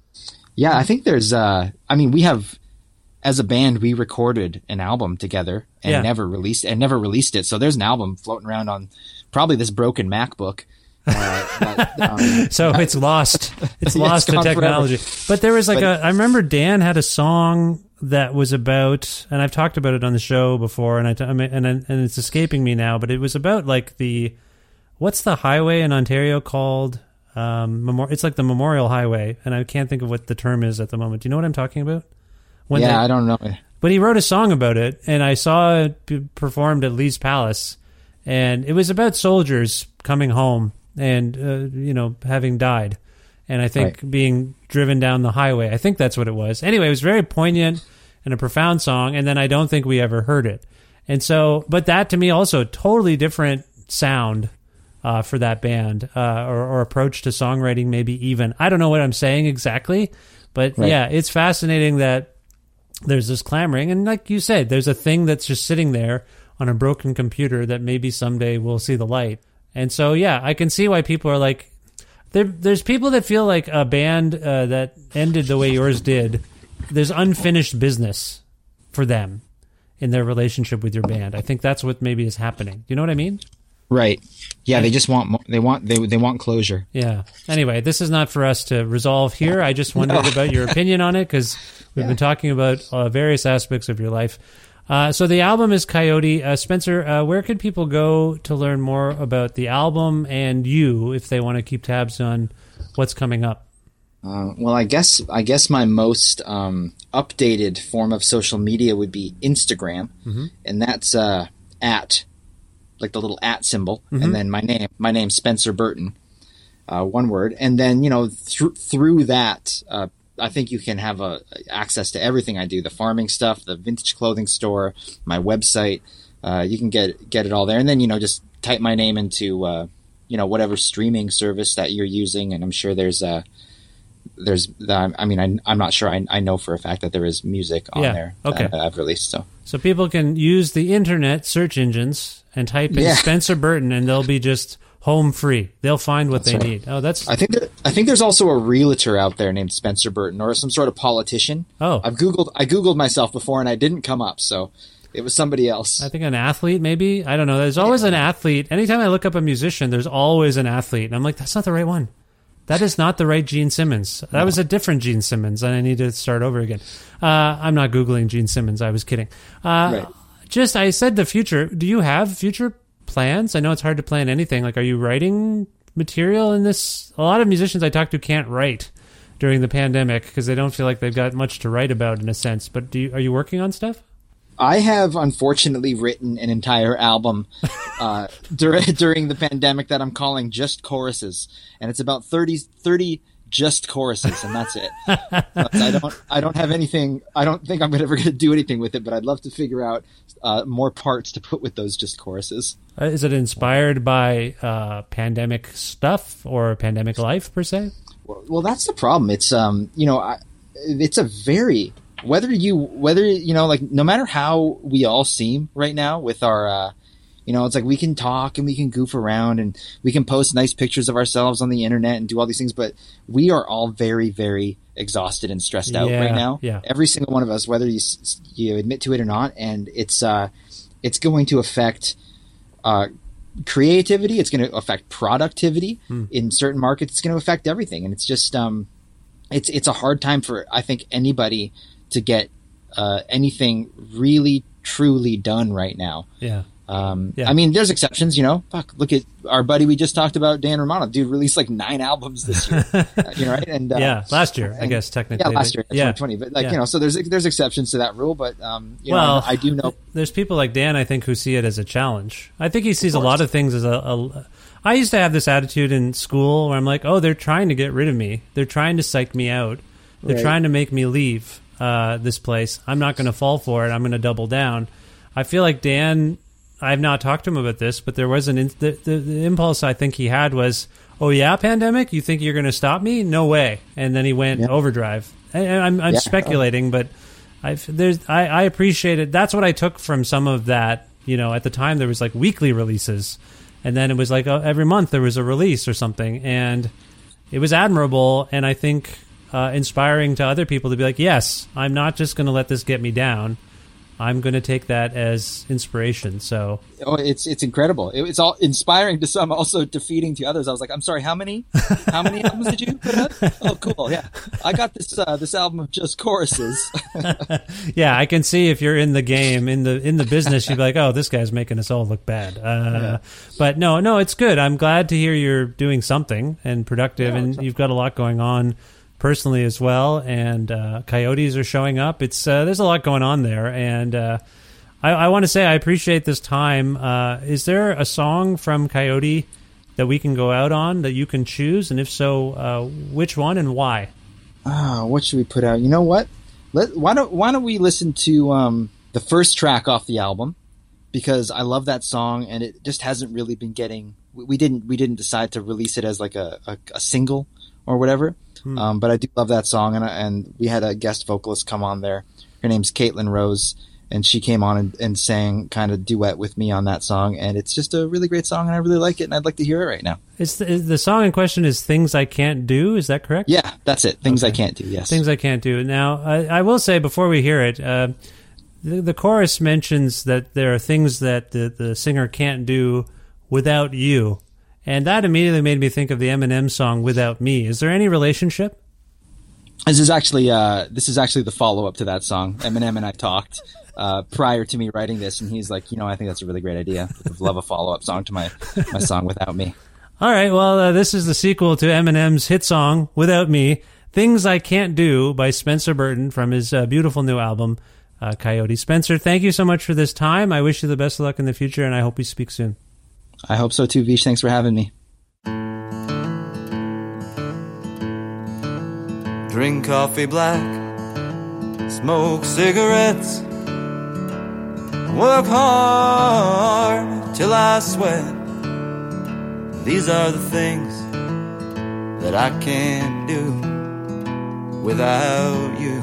Yeah, I think there's, uh, I mean, we have, as a band, we recorded an album together and Yeah. never released, and never released it. So there's an album floating around on probably this broken MacBook. Uh, but, um, So it's lost. It's Yeah, lost it's to gone technology. forever. But there was like But- a, I remember Dan had a song that was about, and I've talked about it on the show before, and I, t- I mean, and and it's escaping me now, but it was about like the, what's the highway in Ontario called? Um, Memor- it's like the Memorial Highway, and I can't think of what the term is at the moment. Do you know what I'm talking about? When yeah, they- I don't know. But he wrote a song about it, and I saw it be performed at Lee's Palace, and it was about soldiers coming home and, uh, you know, having died. And I think Right. being driven down the highway. I think that's what it was. Anyway, it was very poignant and a profound song, and then I don't think we ever heard it. And so, but that to me also totally different sound uh, for that band, uh, or, or approach to songwriting, maybe even. I don't know what I'm saying exactly, but Right. yeah, it's fascinating that there's this clamoring, and like you said, there's a thing that's just sitting there on a broken computer that maybe someday will see the light. And so, yeah, I can see why people are like, there, there's people that feel like a band uh, that ended the way yours did, there's unfinished business for them in their relationship with your band. I think that's what maybe is happening. You know what I mean? Right. Yeah, they just want more, they want they they want closure. Yeah. Anyway, this is not for us to resolve here. I just wondered about your opinion on it because we've been talking about uh, various aspects of your life. Uh, so the album is Coyote. Uh, Spencer, uh, where could people go to learn more about the album and you if they want to keep tabs on what's coming up? Uh, well, I guess I guess my most um, updated form of social media would be Instagram, Mm-hmm. and that's uh, at like the little at symbol, Mhm. and then my name, my name Spencer Burton, uh, one word, and then you know through through that, uh, I think you can have a access to everything I do: the farming stuff, the vintage clothing store, my website. Uh, you can get get it all there, and then you know just type my name into uh, you know whatever streaming service that you're using, and I'm sure there's a. There's, I mean, I, I'm not sure. I, I know for a fact that there is music on Yeah, there okay. that I've released. So, So people can use the internet search engines and type in Yeah. Spencer Burton, and they'll be just home free. They'll find what That's they right. need. Oh, that's I think that, I think there's also a realtor out there named Spencer Burton, or some sort of politician. Oh. I've googled I googled myself before, and I didn't come up, so it was somebody else. I think an athlete, maybe. I don't know. There's always an athlete. Anytime I look up a musician, there's always an athlete, and I'm like, that's not the right one. That is not the right Gene Simmons. That was a different Gene Simmons, and I need to start over again. Uh, I'm not Googling Gene Simmons. I was kidding. Uh, Right. Just, I said the future. Do you have future plans? I know it's hard to plan anything. Like, are you writing material in this? A lot of musicians I talk to can't write during the pandemic because they don't feel like they've got much to write about in a sense. But do you, are you working on stuff? I have unfortunately written an entire album uh, dur- during the pandemic that I'm calling Just Choruses, and it's about thirty, thirty just choruses, and that's it. But I don't, I don't have anything. I don't think I'm ever going to do anything with it, but I'd love to figure out uh, more parts to put with those just choruses. Uh, is it inspired by uh, pandemic stuff or pandemic life per se? Well, well, that's the problem. It's um, you know, I, it's a very whether you whether you know like no matter how we all seem right now with our uh, you know, it's like we can talk and we can goof around and we can post nice pictures of ourselves on the internet and do all these things, but we are all very, very exhausted and stressed out Yeah, right now. yeah. Every single one of us, whether you s- you admit to it or not, and it's uh, it's going to affect uh, creativity. It's going to affect productivity Hmm. in certain markets. It's going to affect everything, and it's just um, it's it's a hard time for I think anybody to get uh, anything really truly done right now. Yeah. Um, Yeah. I mean, there's exceptions, you know. Fuck, look at our buddy we just talked about, Dan Romano. Dude released like nine albums this year, uh, you know, right? And uh, Yeah, last year, I and- guess, technically. Yeah, last year, but- yeah. twenty twenty. But like, Yeah. you know, so there's there's exceptions to that rule. But um, you Well, know, I, I do know. There's people like Dan, I think, who see it as a challenge. I think he sees a lot of things as a, a. I used to have this attitude in school where I'm like, oh, they're trying to get rid of me. They're trying to psych me out. They're Right. trying to make me leave uh, this place. I'm not going to fall for it. I'm going to double down. I feel like Dan. I've not talked to him about this, but there was an in, the, the, the impulse I think he had was, oh yeah, pandemic, you think you're going to stop me? No way. And then he went Yeah. overdrive. And I'm, I'm Yeah. speculating, but I've, there's, I, I appreciate it. That's what I took from some of that. You know, at the time there was like weekly releases, and then it was like uh, every month there was a release or something, and it was admirable. And I think uh, inspiring to other people to be like, yes, I'm not just going to let this get me down. I'm going to take that as inspiration. So Oh, it's it's incredible. It, it's all inspiring to some, also defeating to others. I was like, I'm sorry, how many how many albums did you put out? Oh, cool, yeah. I got this uh, this album of just choruses. yeah, I can see if you're in the game, in the in the business, you'd be like, oh, this guy's making us all look bad. Uh, But no, no, it's good. I'm glad to hear you're doing something and productive, Yeah, and you've got a lot going on personally as well. And uh, Coyotes are showing up. It's uh, there's a lot going on there, and uh, I, I want to say I appreciate this time. Uh, is there a song from Coyote that we can go out on that you can choose, and if so, uh, which one and why? Ah, what should we put out? You know what? Let why don't why don't we listen to um, the first track off the album, because I love that song and it just hasn't really been getting. We, we didn't we didn't decide to release it as like a, a, a single or whatever. Hmm. Um, but I do love that song, and and we had a guest vocalist come on there. Her name's Caitlin Rose, and she came on and, and sang kind of duet with me on that song, and it's just a really great song, and I really like it, and I'd like to hear it right now. It's the, the song in question is Things I Can't Do, is that correct? Yeah, that's it. Things Okay. I Can't Do, yes. Things I Can't Do. Now, I, I will say before we hear it, uh, the, the chorus mentions that there are things that the, the singer can't do without you, and that immediately made me think of the Eminem song Without Me. Is there any relationship? This is actually uh, this is actually the follow up to that song. Eminem and I talked uh, prior to me writing this, and he's like, you know, I think that's a really great idea. I'd love a follow up song to my my song Without Me. All right, well, uh, this is the sequel to Eminem's hit song Without Me, Things I Can't Do by Spencer Burton from his uh, beautiful new album, uh, Coyote. Spencer, thank you so much for this time. I wish you the best of luck in the future, and I hope we speak soon. I hope so too, Vish. Thanks for having me. Drink coffee black, smoke cigarettes, work hard till I sweat. These are the things that I can't do without you.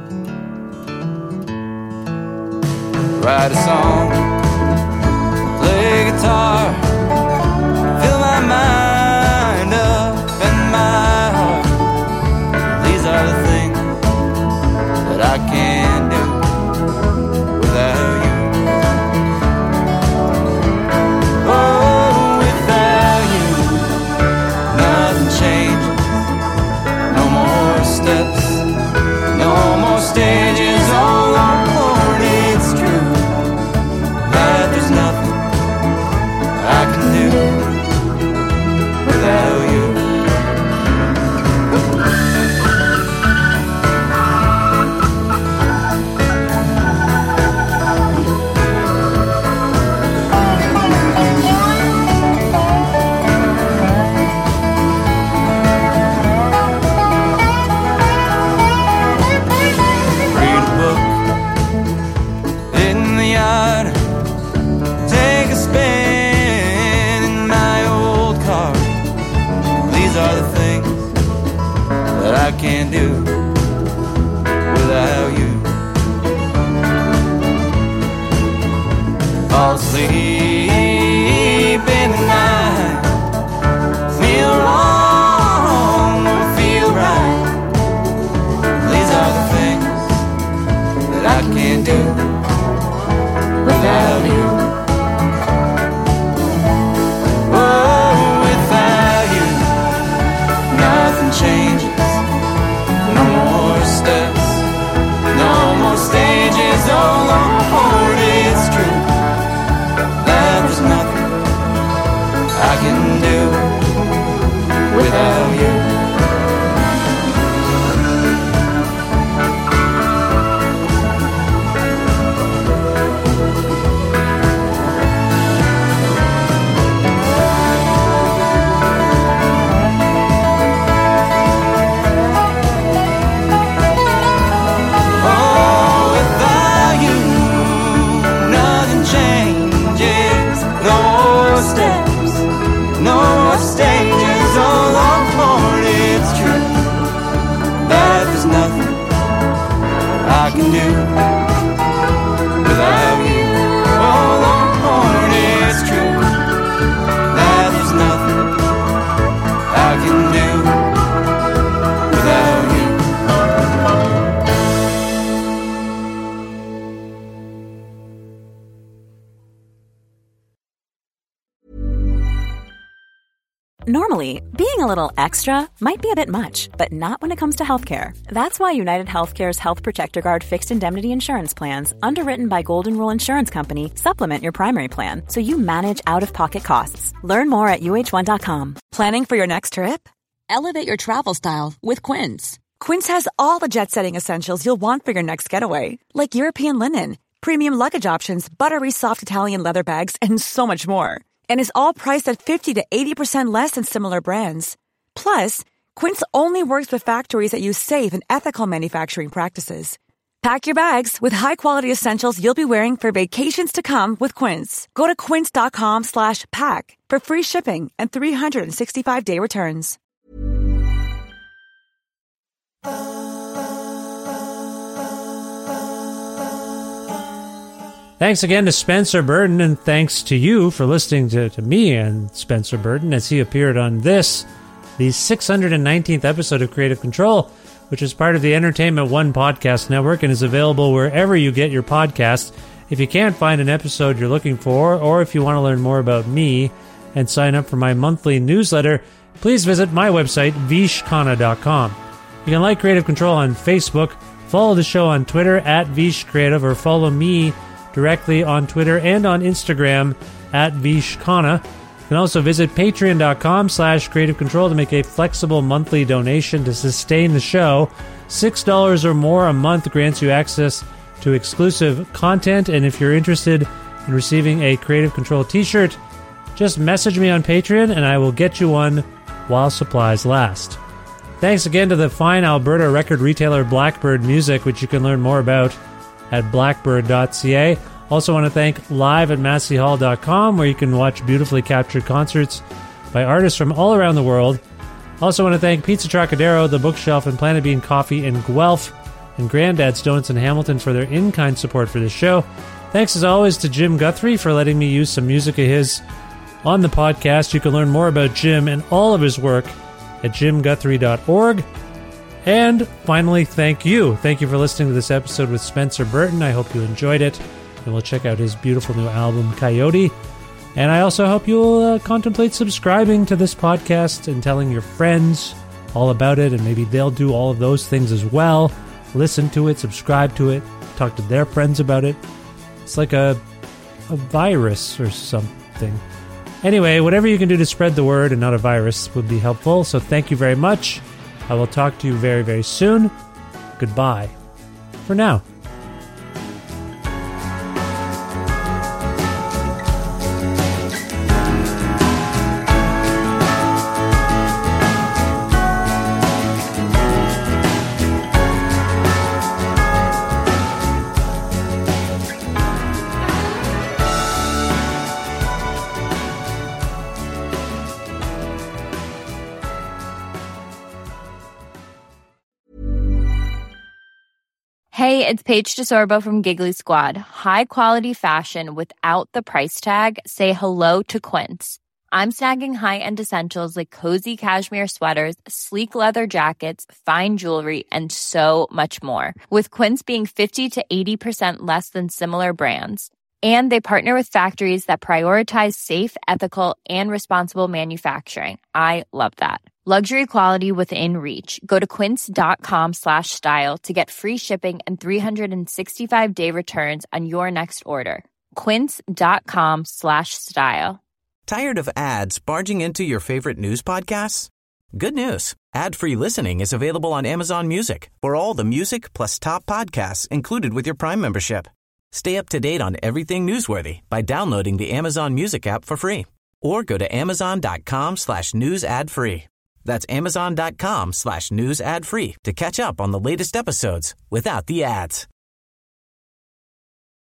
Write a song, play guitar, fill my mind up and my heart. These are the things that I can't do without you. Oh, without you, nothing changes. No more steps, no more stages. Oh Lord, it's true that there's nothing I can do without you. I can't do without you. Fall asleep in the night, feel wrong or feel right. These are the things that I can't do without you. Oh, without you, nothing changes. No more steps, no more stages. Oh Lord, it's true that there's nothing I can do without you. Stages, oh Lord, it's true that there's nothing I can do without you. Oh Lord, it's true that there's nothing I can do without you. Normally, being a little extra might be a bit much, but not when it comes to healthcare. That's why United Healthcare's Health Protector Guard fixed indemnity insurance plans, underwritten by Golden Rule Insurance Company, supplement your primary plan so you manage out-of-pocket costs. Learn more at U H one dot com. Planning for your next trip? Elevate your travel style with Quince. Quince has all the jet-setting essentials you'll want for your next getaway, like European linen, premium luggage options, buttery soft Italian leather bags, and so much more. And is all priced at fifty to eighty percent less than similar brands. Plus, Quince only works with factories that use safe and ethical manufacturing practices. Pack your bags with high-quality essentials you'll be wearing for vacations to come with Quince. Go to quince.com slash pack for free shipping and three sixty-five day returns. Thanks again to Spencer Burden, and thanks to you for listening to, to me and Spencer Burden as he appeared on this, the six hundred nineteenth episode of Creative Control, which is part of the Entertainment One podcast network and is available wherever you get your podcasts. If you can't find an episode you're looking for, or if you want to learn more about me and sign up for my monthly newsletter, please visit my website, vish khanna dot com. You can like Creative Control on Facebook, follow the show on Twitter at Vish Creative, or follow me directly on Twitter and on Instagram at Vish Khanna. You can also visit patreon.com slash creative control to make a flexible monthly donation to sustain the show. six dollars or more a month grants you access to exclusive content, and if you're interested in receiving a Creative Control t-shirt, just message me on Patreon and I will get you one while supplies last. Thanks again to the fine Alberta record retailer Blackbird Music, which you can learn more about at blackbird dot c a. Also want to thank live at massey hall dot com, where you can watch beautifully captured concerts by artists from all around the world. Also want to thank Pizza Trocadero, The Bookshelf, and Planet Bean Coffee in Guelph, and Grandad's Donuts in Hamilton for their in-kind support for this show. Thanks as always to Jim Guthrie for letting me use some music of his on the podcast. You can learn more about Jim and all of his work at jim guthrie dot org. And finally, thank you. Thank you for listening to this episode with Spencer Burton. I hope you enjoyed it, and we'll check out his beautiful new album, Coyote. And I also hope you'll uh, contemplate subscribing to this podcast and telling your friends all about it, and maybe they'll do all of those things as well. Listen to it, subscribe to it, talk to their friends about it. It's like a, a virus or something. Anyway, whatever you can do to spread the word and not a virus would be helpful. So thank you very much. I will talk to you very, very soon. Goodbye for now. Hey, it's Paige DeSorbo from Giggly Squad. High quality fashion without the price tag. Say hello to Quince. I'm snagging high-end essentials like cozy cashmere sweaters, sleek leather jackets, fine jewelry, and so much more. With Quince being fifty to eighty percent less than similar brands. And they partner with factories that prioritize safe, ethical, and responsible manufacturing. I love that. Luxury quality within reach. Go to quince.com slash style to get free shipping and three sixty-five day returns on your next order. Quince.com slash style. Tired of ads barging into your favorite news podcasts? Good news. Ad-free listening is available on Amazon Music for all the music plus top podcasts included with your Prime membership. Stay up to date on everything newsworthy by downloading the Amazon Music app for free or go to amazon.com slash news ad free. That's amazon.com slash news ad free to catch up on the latest episodes without the ads.